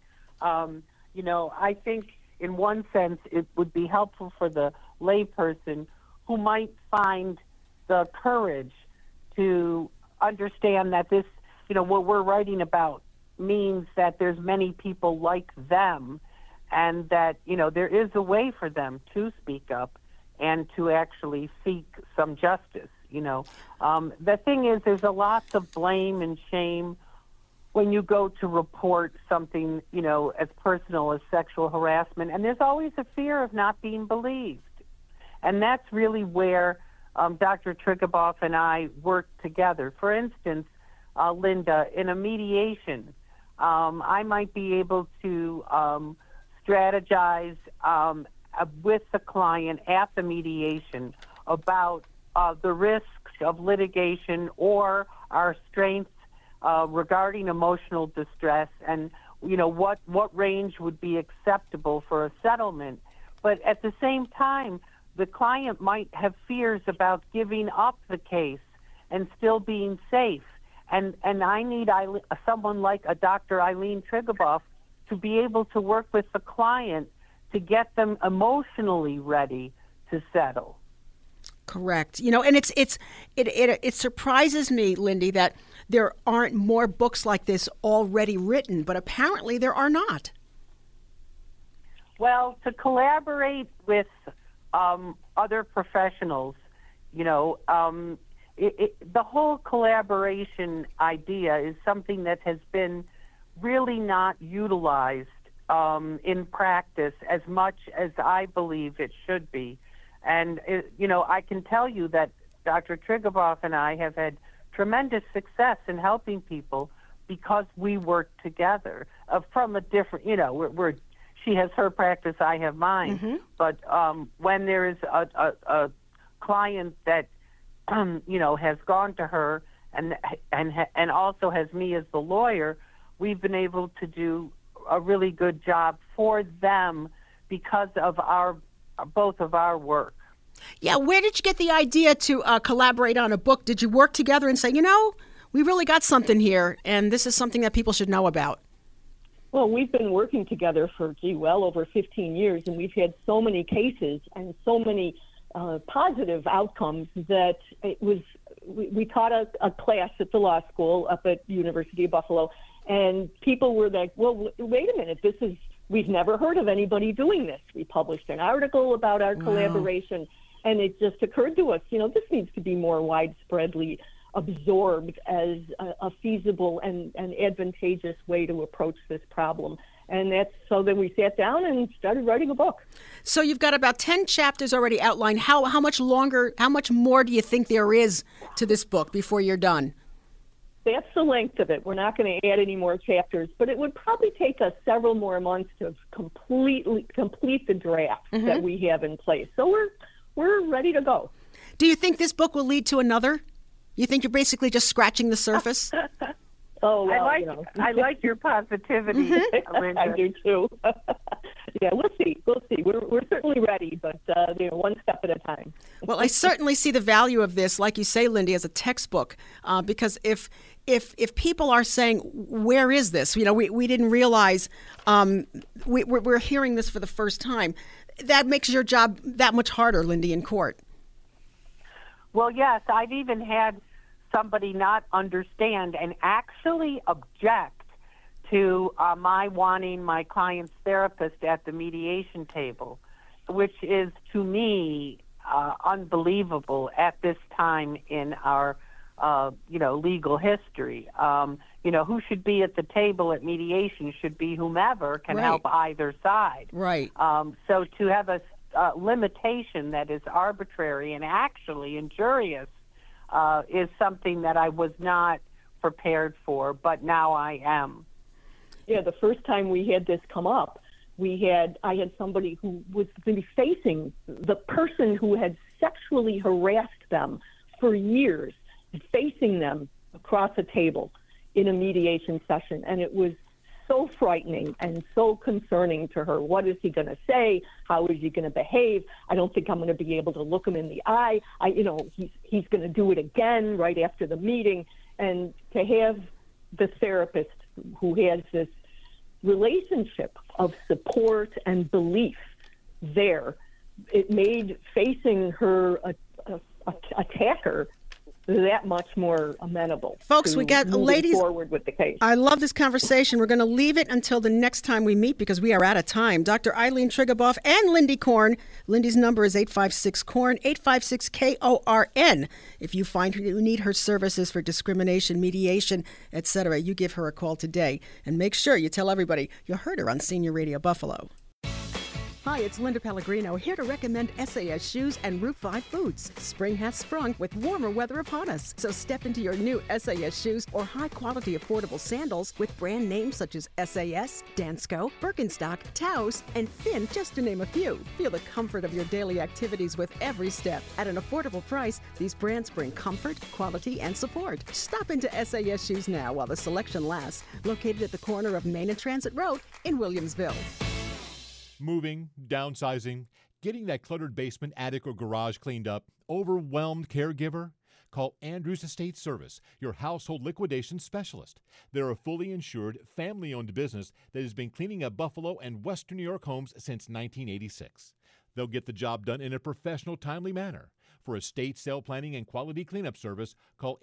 I think in one sense it would be helpful for the layperson who might find the courage to understand that this, what we're writing about means that there's many people like them, and that, there is a way for them to speak up and to actually seek some justice, The thing is, there's a lot of blame and shame when you go to report something, as personal as sexual harassment, and there's always a fear of not being believed. And that's really where Dr. Triguboff and I work together. For instance, Linda, in a mediation, I might be able to strategize with the client at the mediation about the risks of litigation or our strengths regarding emotional distress and, what range would be acceptable for a settlement. But at the same time, the client might have fears about giving up the case and still being safe. And I need someone like a Dr. Eileen Triguboff to be able to work with the client to get them emotionally ready to settle. Correct. And it surprises me, Lindy, that there aren't more books like this already written, but apparently there are not. Well, to collaborate with other professionals, the whole collaboration idea is something that has been really not utilized in practice as much as I believe it should be. And, I can tell you that Dr. Triguboff and I have had tremendous success in helping people because we work together from a different, she has her practice, I have mine. Mm-hmm. But when there is a client that, has gone to her and also has me as the lawyer, we've been able to do a really good job for them because of both of our work. Yeah, where did you get the idea to collaborate on a book? Did you work together and say, we really got something here, and this is something that people should know about? Well, we've been working together for, well over 15 years, and we've had so many cases and so many positive outcomes that we taught a class at the law school up at University of Buffalo, and people were like, well, wait a minute, we've never heard of anybody doing this. We published an article about our collaboration, and it just occurred to us, this needs to be more widespreadly absorbed as a feasible and advantageous way to approach this problem. And so then we sat down and started writing a book. So you've got about 10 chapters already outlined. How much more do you think there is to this book before you're done? That's the length of it. We're not going to add any more chapters, but it would probably take us several more months to complete the draft that we have in place. So we're ready to go. Do you think this book will lead to another? You think you're basically just scratching the surface? Oh, well, I like your positivity, Linda. I do too. Yeah, we'll see. We're certainly ready, but one step at a time. Well, I certainly see the value of this, like you say, Lindy, as a textbook, because if people are saying, where is this? We didn't realize we're hearing this for the first time. That makes your job that much harder, Lindy, in court. Well, yes, I've even had somebody not understand and actually object to my wanting my client's therapist at the mediation table, which is, to me, unbelievable at this time in our, legal history. Who should be at the table at mediation should be whomever can help either side. Right. So to have a limitation that is arbitrary and actually injurious is something that I was not prepared for, but now I am. Yeah, the first time we had this come up, I had somebody who was going to be facing the person who had sexually harassed them for years, facing them across a table in a mediation session, and it was so frightening and so concerning to her. What is he going to say? How is he going to behave? I don't think I'm going to be able to look him in the eye. He's going to do it again right after the meeting. And to have the therapist who has this relationship of support and belief there, it made facing her attacker that much more amenable. Folks, we got ladies forward with the case. I love this conversation. We're going to leave it until the next time we meet because we are out of time. Dr. Eileen Triguboff and Lindy Korn. Lindy's number is 856-KORN, 856-KORN. If you find you need her services for discrimination, mediation, etc., you give her a call today. And make sure you tell everybody you heard her on Senior Radio Buffalo. Hi, it's Linda Pellegrino, here to recommend SAS shoes and Route 5 boots. Spring has sprung with warmer weather upon us, so step into your new SAS shoes or high-quality affordable sandals with brand names such as SAS, Dansko, Birkenstock, Taos, and Finn, just to name a few. Feel the comfort of your daily activities with every step. At an affordable price, these brands bring comfort, quality, and support. Stop into SAS shoes now while the selection lasts. Located at the corner of Main and Transit Road in Williamsville. Moving, downsizing, getting that cluttered basement, attic, or garage cleaned up, overwhelmed caregiver? Call Andrews Estate Service, your household liquidation specialist. They're a fully insured, family-owned business that has been cleaning up Buffalo and Western New York homes since 1986. They'll get the job done in a professional, timely manner. For estate sale planning and quality cleanup service, call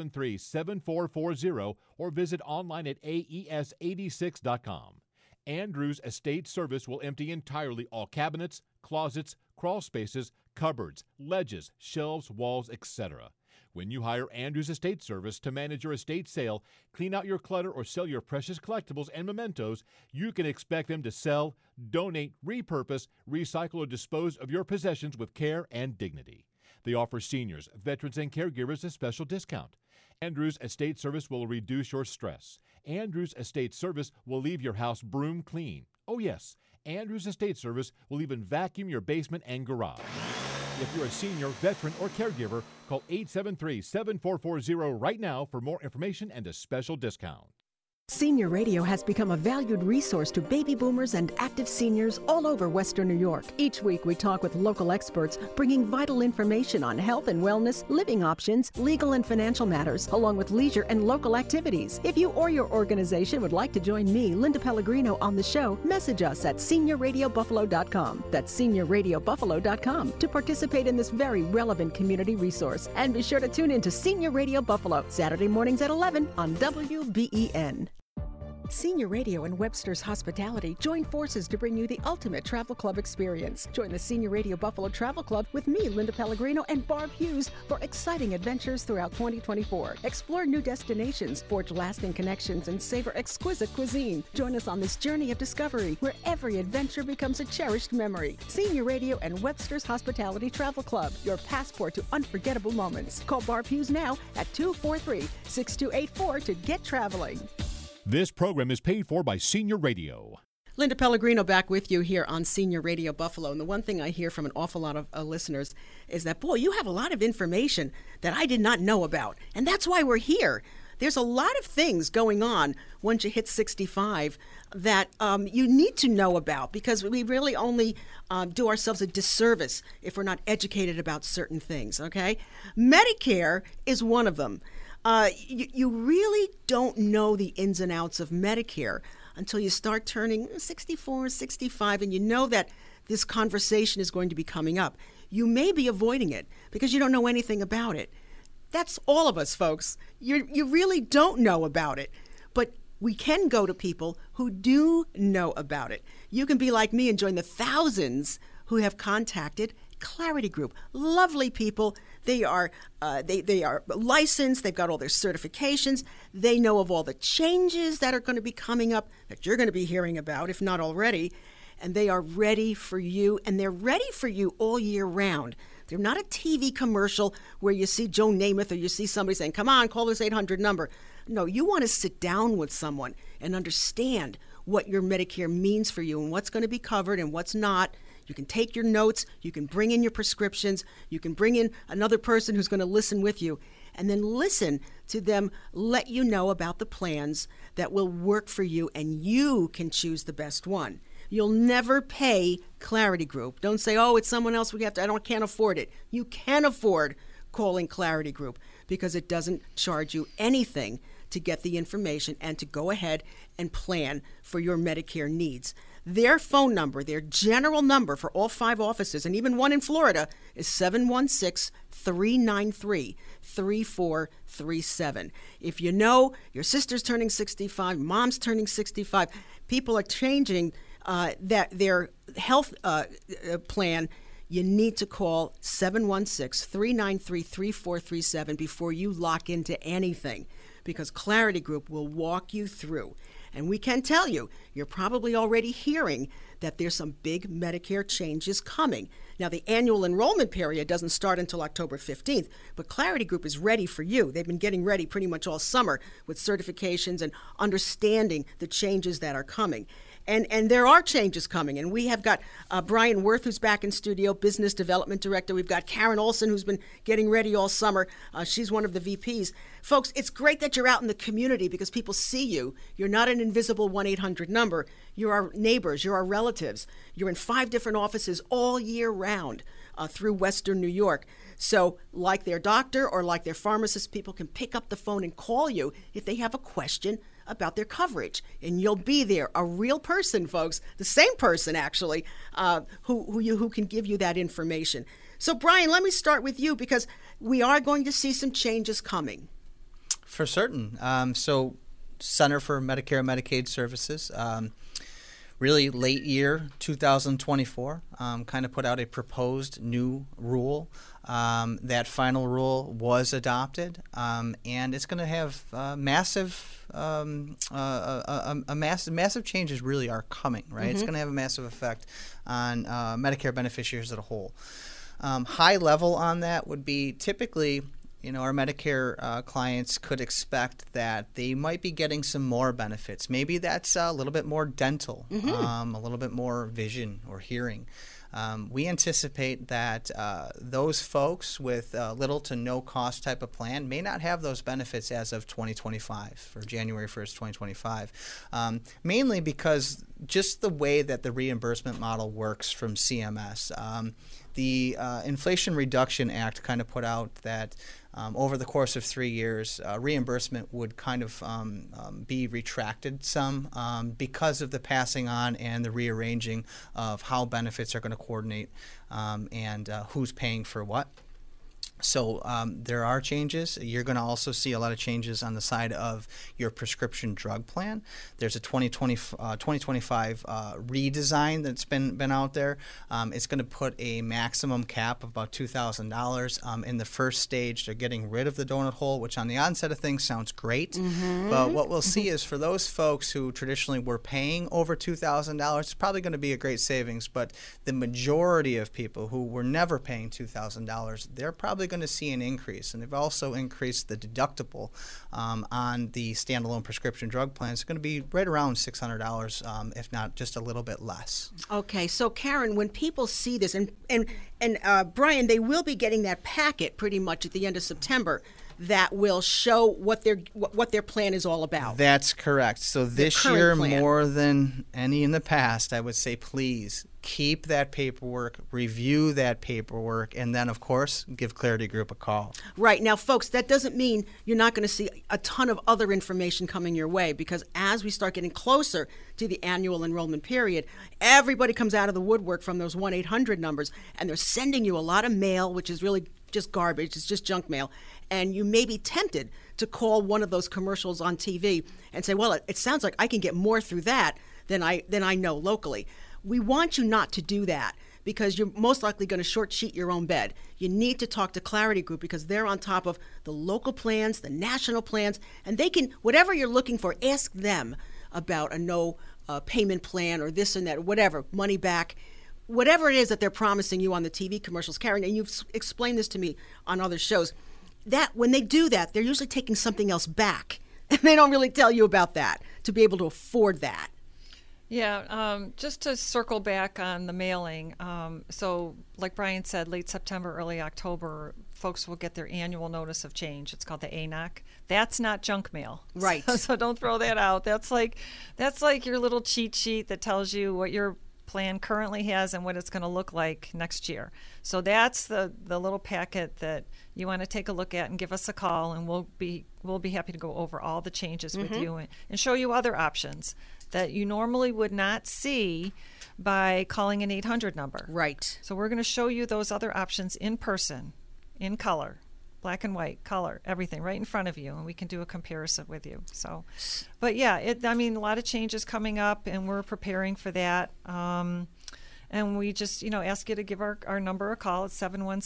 873-7440 or visit online at aes86.com. Andrews Estate Service will empty entirely all cabinets, closets, crawl spaces, cupboards, ledges, shelves, walls, etc. When you hire Andrews Estate Service to manage your estate sale, clean out your clutter, or sell your precious collectibles and mementos, you can expect them to sell, donate, repurpose, recycle, or dispose of your possessions with care and dignity. They offer seniors, veterans, and caregivers a special discount. Andrews Estate Service will reduce your stress. Andrews Estate Service will leave your house broom clean. Oh yes, Andrews Estate Service will even vacuum your basement and garage. If you're a senior, veteran, or caregiver, call 873-7440 right now for more information and a special discount. Senior Radio has become a valued resource to baby boomers and active seniors all over Western New York. Each week we talk with local experts, bringing vital information on health and wellness, living options, legal and financial matters, along with leisure and local activities. If you or your organization would like to join me, Linda Pellegrino, on the show, message us at seniorradiobuffalo.com. That's seniorradiobuffalo.com to participate in this very relevant community resource. And be sure to tune in to Senior Radio Buffalo, Saturday mornings at 11 on WBEN. Senior Radio and Webster's Hospitality join forces to bring you the ultimate travel club experience. Join the Senior Radio Buffalo Travel Club with me, Linda Pellegrino, and Barb Hughes for exciting adventures throughout 2024. Explore new destinations, forge lasting connections, and savor exquisite cuisine. Join us on this journey of discovery where every adventure becomes a cherished memory. Senior Radio and Webster's Hospitality Travel Club, your passport to unforgettable moments. Call Barb Hughes now at 243-6284 to get traveling. This program is paid for by Senior Radio. Linda Pellegrino back with you here on Senior Radio Buffalo. And the one thing I hear from an awful lot of listeners is that, boy, you have a lot of information that I did not know about. And that's why we're here. there's a lot of things going on once you hit 65 that you need to know about, because we really only do ourselves a disservice if we're not educated about certain things, okay? Medicare is one of them. You really don't know the ins and outs of Medicare until you start turning 64, 65, and you know that this conversation is going to be coming up. You may be avoiding it because you don't know anything about it. That's all of us, folks. You really don't know about it. But we can go to people who do know about it. You can be like me and join the thousands who have contacted Clarity Group. Lovely people. They are licensed. They've got all their certifications. They know of all the changes that are going to be coming up that you're going to be hearing about, if not already. And they are ready for you, and they're ready for you all year round. They're not a TV commercial where you see Joe Namath or you see somebody saying, come on, call this 800 number. No, you want to sit down with someone and understand what your Medicare means for you and what's going to be covered and what's not. You can take your notes, you can bring in your prescriptions, you can bring in another person who's going to listen with you, and then listen to them let you know about the plans that will work for you, and you can choose the best one. You'll never pay Clarity Group. Don't say, oh, it's someone else. Can't afford it. You can afford calling Clarity Group because it doesn't charge you anything to get the information and to go ahead and plan for your Medicare needs. Their phone number, their general number for all 5 offices, and even one in Florida, is 716-393-3437. If you know your sister's turning 65, mom's turning 65, people are changing that their health plan, you need to call 716-393-3437 before you lock into anything, because Clarity Group will walk you through. And we can tell you, you're probably already hearing that there's some big Medicare changes coming. Now, the annual enrollment period doesn't start until October 15th, but Clarity Group is ready for you. They've been getting ready pretty much all summer with certifications and understanding the changes that are coming. And there are changes coming. And we have got Brian Worth, who's back in studio, Business Development Director. We've got Karen Olson, who's been getting ready all summer. She's one of the VPs. Folks, it's great that you're out in the community because people see you. You're not an invisible 1-800 number. You're our neighbors. You're our relatives. You're in 5 different offices all year round through Western New York. So like their doctor or like their pharmacist, people can pick up the phone and call you if they have a question about their coverage, and you'll be there, a real person, folks, the same person actually, who can give you that information. So, Brian, let me start with you because we are going to see some changes coming. For certain. So, Center for Medicare and Medicaid Services, really late year 2024, kind of put out a proposed new rule. That final rule was adopted, and it's going to have massive changes really are coming, right? Mm-hmm. It's going to have a massive effect on Medicare beneficiaries as a whole. High level on that would be typically, our Medicare clients could expect that they might be getting some more benefits. Maybe that's a little bit more dental, mm-hmm. A little bit more vision or hearing. We anticipate that those folks with little to no cost type of plan may not have those benefits as of 2025, for January 1st, 2025, mainly because just the way that the reimbursement model works from CMS. The Inflation Reduction Act kind of put out that over the course of 3 years, reimbursement would kind of be retracted some because of the passing on and the rearranging of how benefits are going to coordinate and who's paying for what. So there are changes. You're going to also see a lot of changes on the side of your prescription drug plan. There's a 2025 redesign that's been out there. It's going to put a maximum cap of about $2,000. In the first stage, they're getting rid of the donut hole, which on the onset of things sounds great. Mm-hmm. But what we'll see is for those folks who traditionally were paying over $2,000, it's probably going to be a great savings. But the majority of people who were never paying $2,000, they're probably going to see an increase, and they've also increased the deductible on the standalone prescription drug plans. It's going to be right around $600, if not just a little bit less. Okay, so Karen, when people see this, and Brian, they will be getting that packet pretty much at the end of September that will show what their plan is all about. That's correct. So this year, more than any in the past, I would say please keep that paperwork, review that paperwork, and then, of course, give Clarity Group a call. Right. Now, folks, that doesn't mean you're not going to see a ton of other information coming your way, because as we start getting closer to the annual enrollment period, everybody comes out of the woodwork from those 1-800 numbers, and they're sending you a lot of mail, which is really just garbage. It's just junk mail. And you may be tempted to call one of those commercials on TV and say, well, it sounds like I can get more through that than I know locally. We want you not to do that, because you're most likely going to short sheet your own bed. You need to talk to Clarity Group, because they're on top of the local plans, the national plans, and they can, whatever you're looking for, ask them about a no payment plan or this and that, whatever, money back, whatever it is that they're promising you on the TV commercials. Karen, and you've explained this to me on other shows, that when they do that, they're usually taking something else back, and they don't really tell you about that to be able to afford that. Yeah, just to circle back on the mailing, so like Brian said, late September, early October, folks will get their annual notice of change. It's called the ANOC. That's not junk mail. Right. So don't throw that out. That's like your little cheat sheet that tells you what your plan currently has and what it's going to look like next year. So that's the little packet that you want to take a look at and give us a call, and we'll be happy to go over all the changes with you and show you other options that you normally would not see by calling an 800 number. Right. So we're going to show you those other options in person, in color, black and white, color, everything right in front of you, and we can do a comparison with you. So, but yeah, a lot of changes coming up, and we're preparing for that. And we just, ask you to give our number a call. It's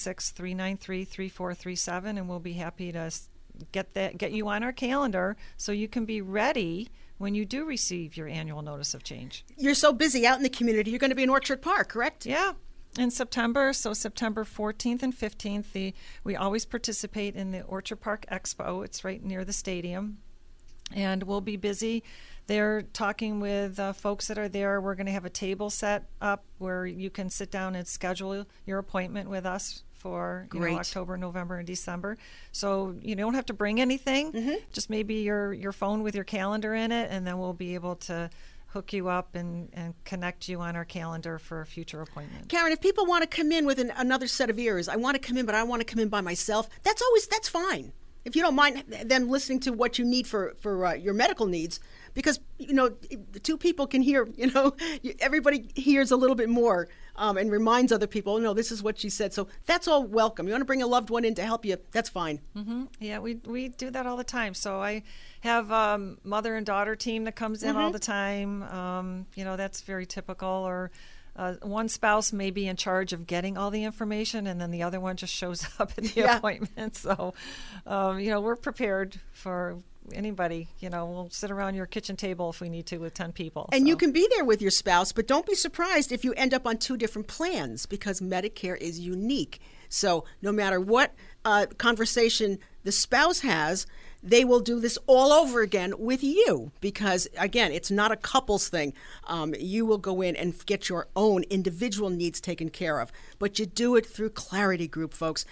716-393-3437, and we'll be happy to get you on our calendar so you can be ready when you do receive your annual notice of change. You're so busy out in the community. You're going to be in Orchard Park, correct? Yeah, in September. So September 14th and 15th, we always participate in the Orchard Park Expo. It's right near the stadium. And we'll be busy there talking with folks that are there. We're going to have a table set up where you can sit down and schedule your appointment with us for October, November, and December. So you don't have to bring anything, just maybe your phone with your calendar in it, and then we'll be able to hook you up and connect you on our calendar for a future appointment. Karen, if people want to come in with another set of ears, I want to come in, but I want to come in by myself, that's fine. If you don't mind them listening to what you need for your medical needs, because, two people can hear, everybody hears a little bit more and reminds other people, no, this is what she said. So that's all welcome. You want to bring a loved one in to help you, that's fine. Mm-hmm. Yeah, we do that all the time. So I have a mother and daughter team that comes in all the time. That's very typical. Or one spouse may be in charge of getting all the information, and then the other one just shows up at the appointment. So, we're prepared for anybody. We'll sit around your kitchen table if we need to with 10 people. And you can be there with your spouse, but don't be surprised if you end up on 2 different plans, because Medicare is unique. So no matter what conversation the spouse has, they will do this all over again with you, because, again, it's not a couples thing. You will go in and get your own individual needs taken care of, but you do it through Clarity Group, folks.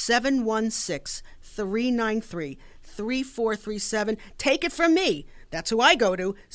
716-393-3437. Take it from me. That's who I go to,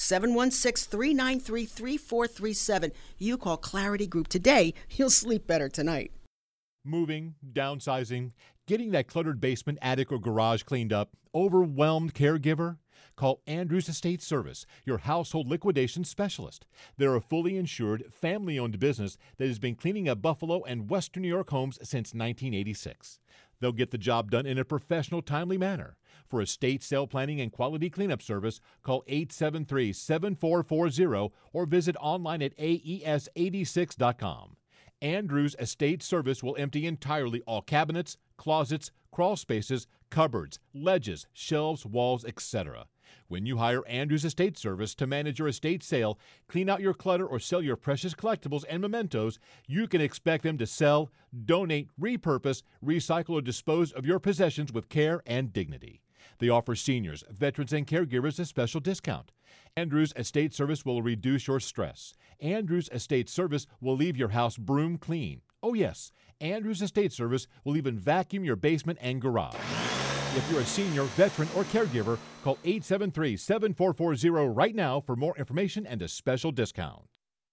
716-393-3437. You call Clarity Group today. You'll sleep better tonight. Moving, downsizing, getting that cluttered basement, attic, or garage cleaned up, overwhelmed caregiver? Call Andrews Estate Service, your household liquidation specialist. They're a fully insured, family-owned business that has been cleaning up Buffalo and Western New York homes since 1986. They'll get the job done in a professional, timely manner. For estate sale planning and quality cleanup service, call 873-7440 or visit online at aes86.com. Andrews Estate Service will empty entirely all cabinets, closets, crawl spaces, cupboards, ledges, shelves, walls, etc. When you hire Andrews Estate Service to manage your estate sale, clean out your clutter, or sell your precious collectibles and mementos, you can expect them to sell, donate, repurpose, recycle, or dispose of your possessions with care and dignity. They offer seniors, veterans, and caregivers a special discount. Andrews Estate Service will reduce your stress. Andrews Estate Service will leave your house broom clean. Oh yes, Andrews Estate Service will even vacuum your basement and garage. If you're a senior, veteran, or caregiver, call 873-7440 right now for more information and a special discount.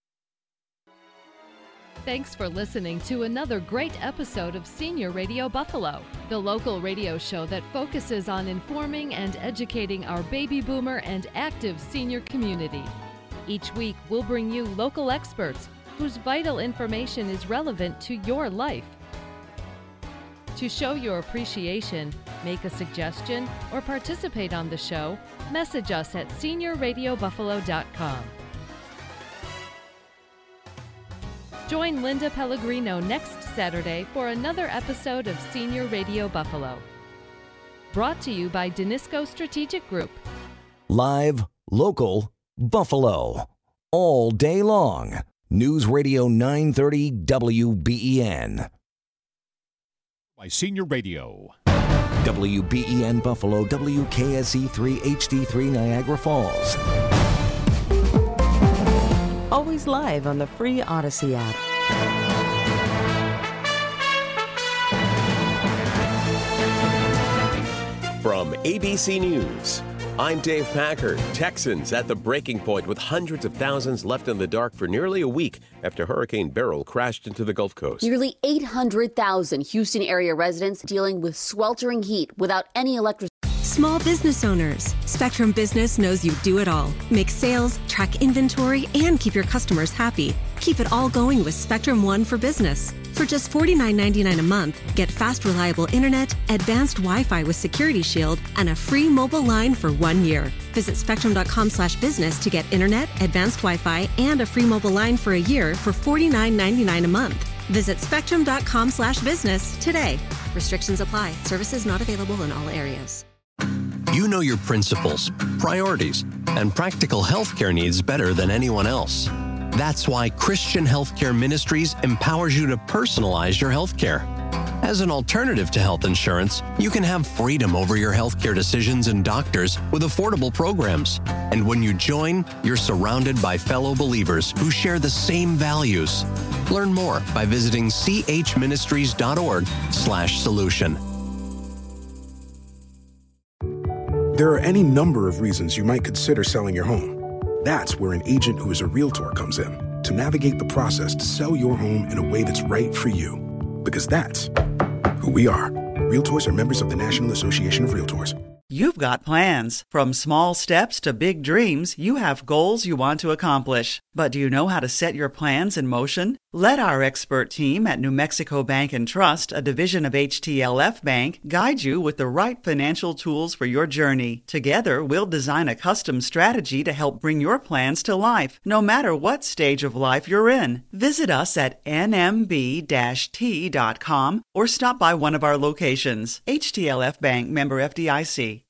Thanks for listening to another great episode of Senior Radio Buffalo, the local radio show that focuses on informing and educating our baby boomer and active senior community. Each week, we'll bring you local experts whose vital information is relevant to your life. To show your appreciation, make a suggestion, or participate on the show, message us at seniorradiobuffalo.com. Join Linda Pellegrino next Saturday for another episode of Senior Radio Buffalo. Brought to you by Danisco Strategic Group. Live, local, Buffalo. All day long. News Radio 930 WBEN. By Senior Radio. WBEN Buffalo, WKSE3 HD3 Niagara Falls. Always live on the free Odyssey app. From ABC News, I'm Dave Packard. Texans at the breaking point with hundreds of thousands left in the dark for nearly a week after Hurricane Beryl crashed into the Gulf Coast. Nearly 800,000 Houston area residents dealing with sweltering heat without any electricity. Small business owners, Spectrum Business knows you do it all. Make sales, track inventory, and keep your customers happy. Keep it all going with Spectrum One for Business. For just $49.99 a month, get fast, reliable internet, advanced Wi-Fi with Security Shield, and a free mobile line for 1 year. Visit spectrum.com/business to get internet, advanced Wi-Fi, and a free mobile line for a year for $49.99 a month. Visit spectrum.com/business today. Restrictions apply. Services not available in all areas. You know your principles, priorities, and practical healthcare needs better than anyone else. That's why Christian Healthcare Ministries empowers you to personalize your healthcare. As an alternative to health insurance, you can have freedom over your healthcare decisions and doctors with affordable programs. And when you join, you're surrounded by fellow believers who share the same values. Learn more by visiting chministries.org/solution. There are any number of reasons you might consider selling your home. That's where an agent who is a realtor comes in to navigate the process to sell your home in a way that's right for you. Because that's who we are. Realtors are members of the National Association of Realtors. You've got plans. From small steps to big dreams, you have goals you want to accomplish. But do you know how to set your plans in motion? Let our expert team at New Mexico Bank and Trust, a division of HTLF Bank, guide you with the right financial tools for your journey. Together, we'll design a custom strategy to help bring your plans to life, no matter what stage of life you're in. Visit us at nmb-t.com or stop by one of our locations. HTLF Bank, member FDIC.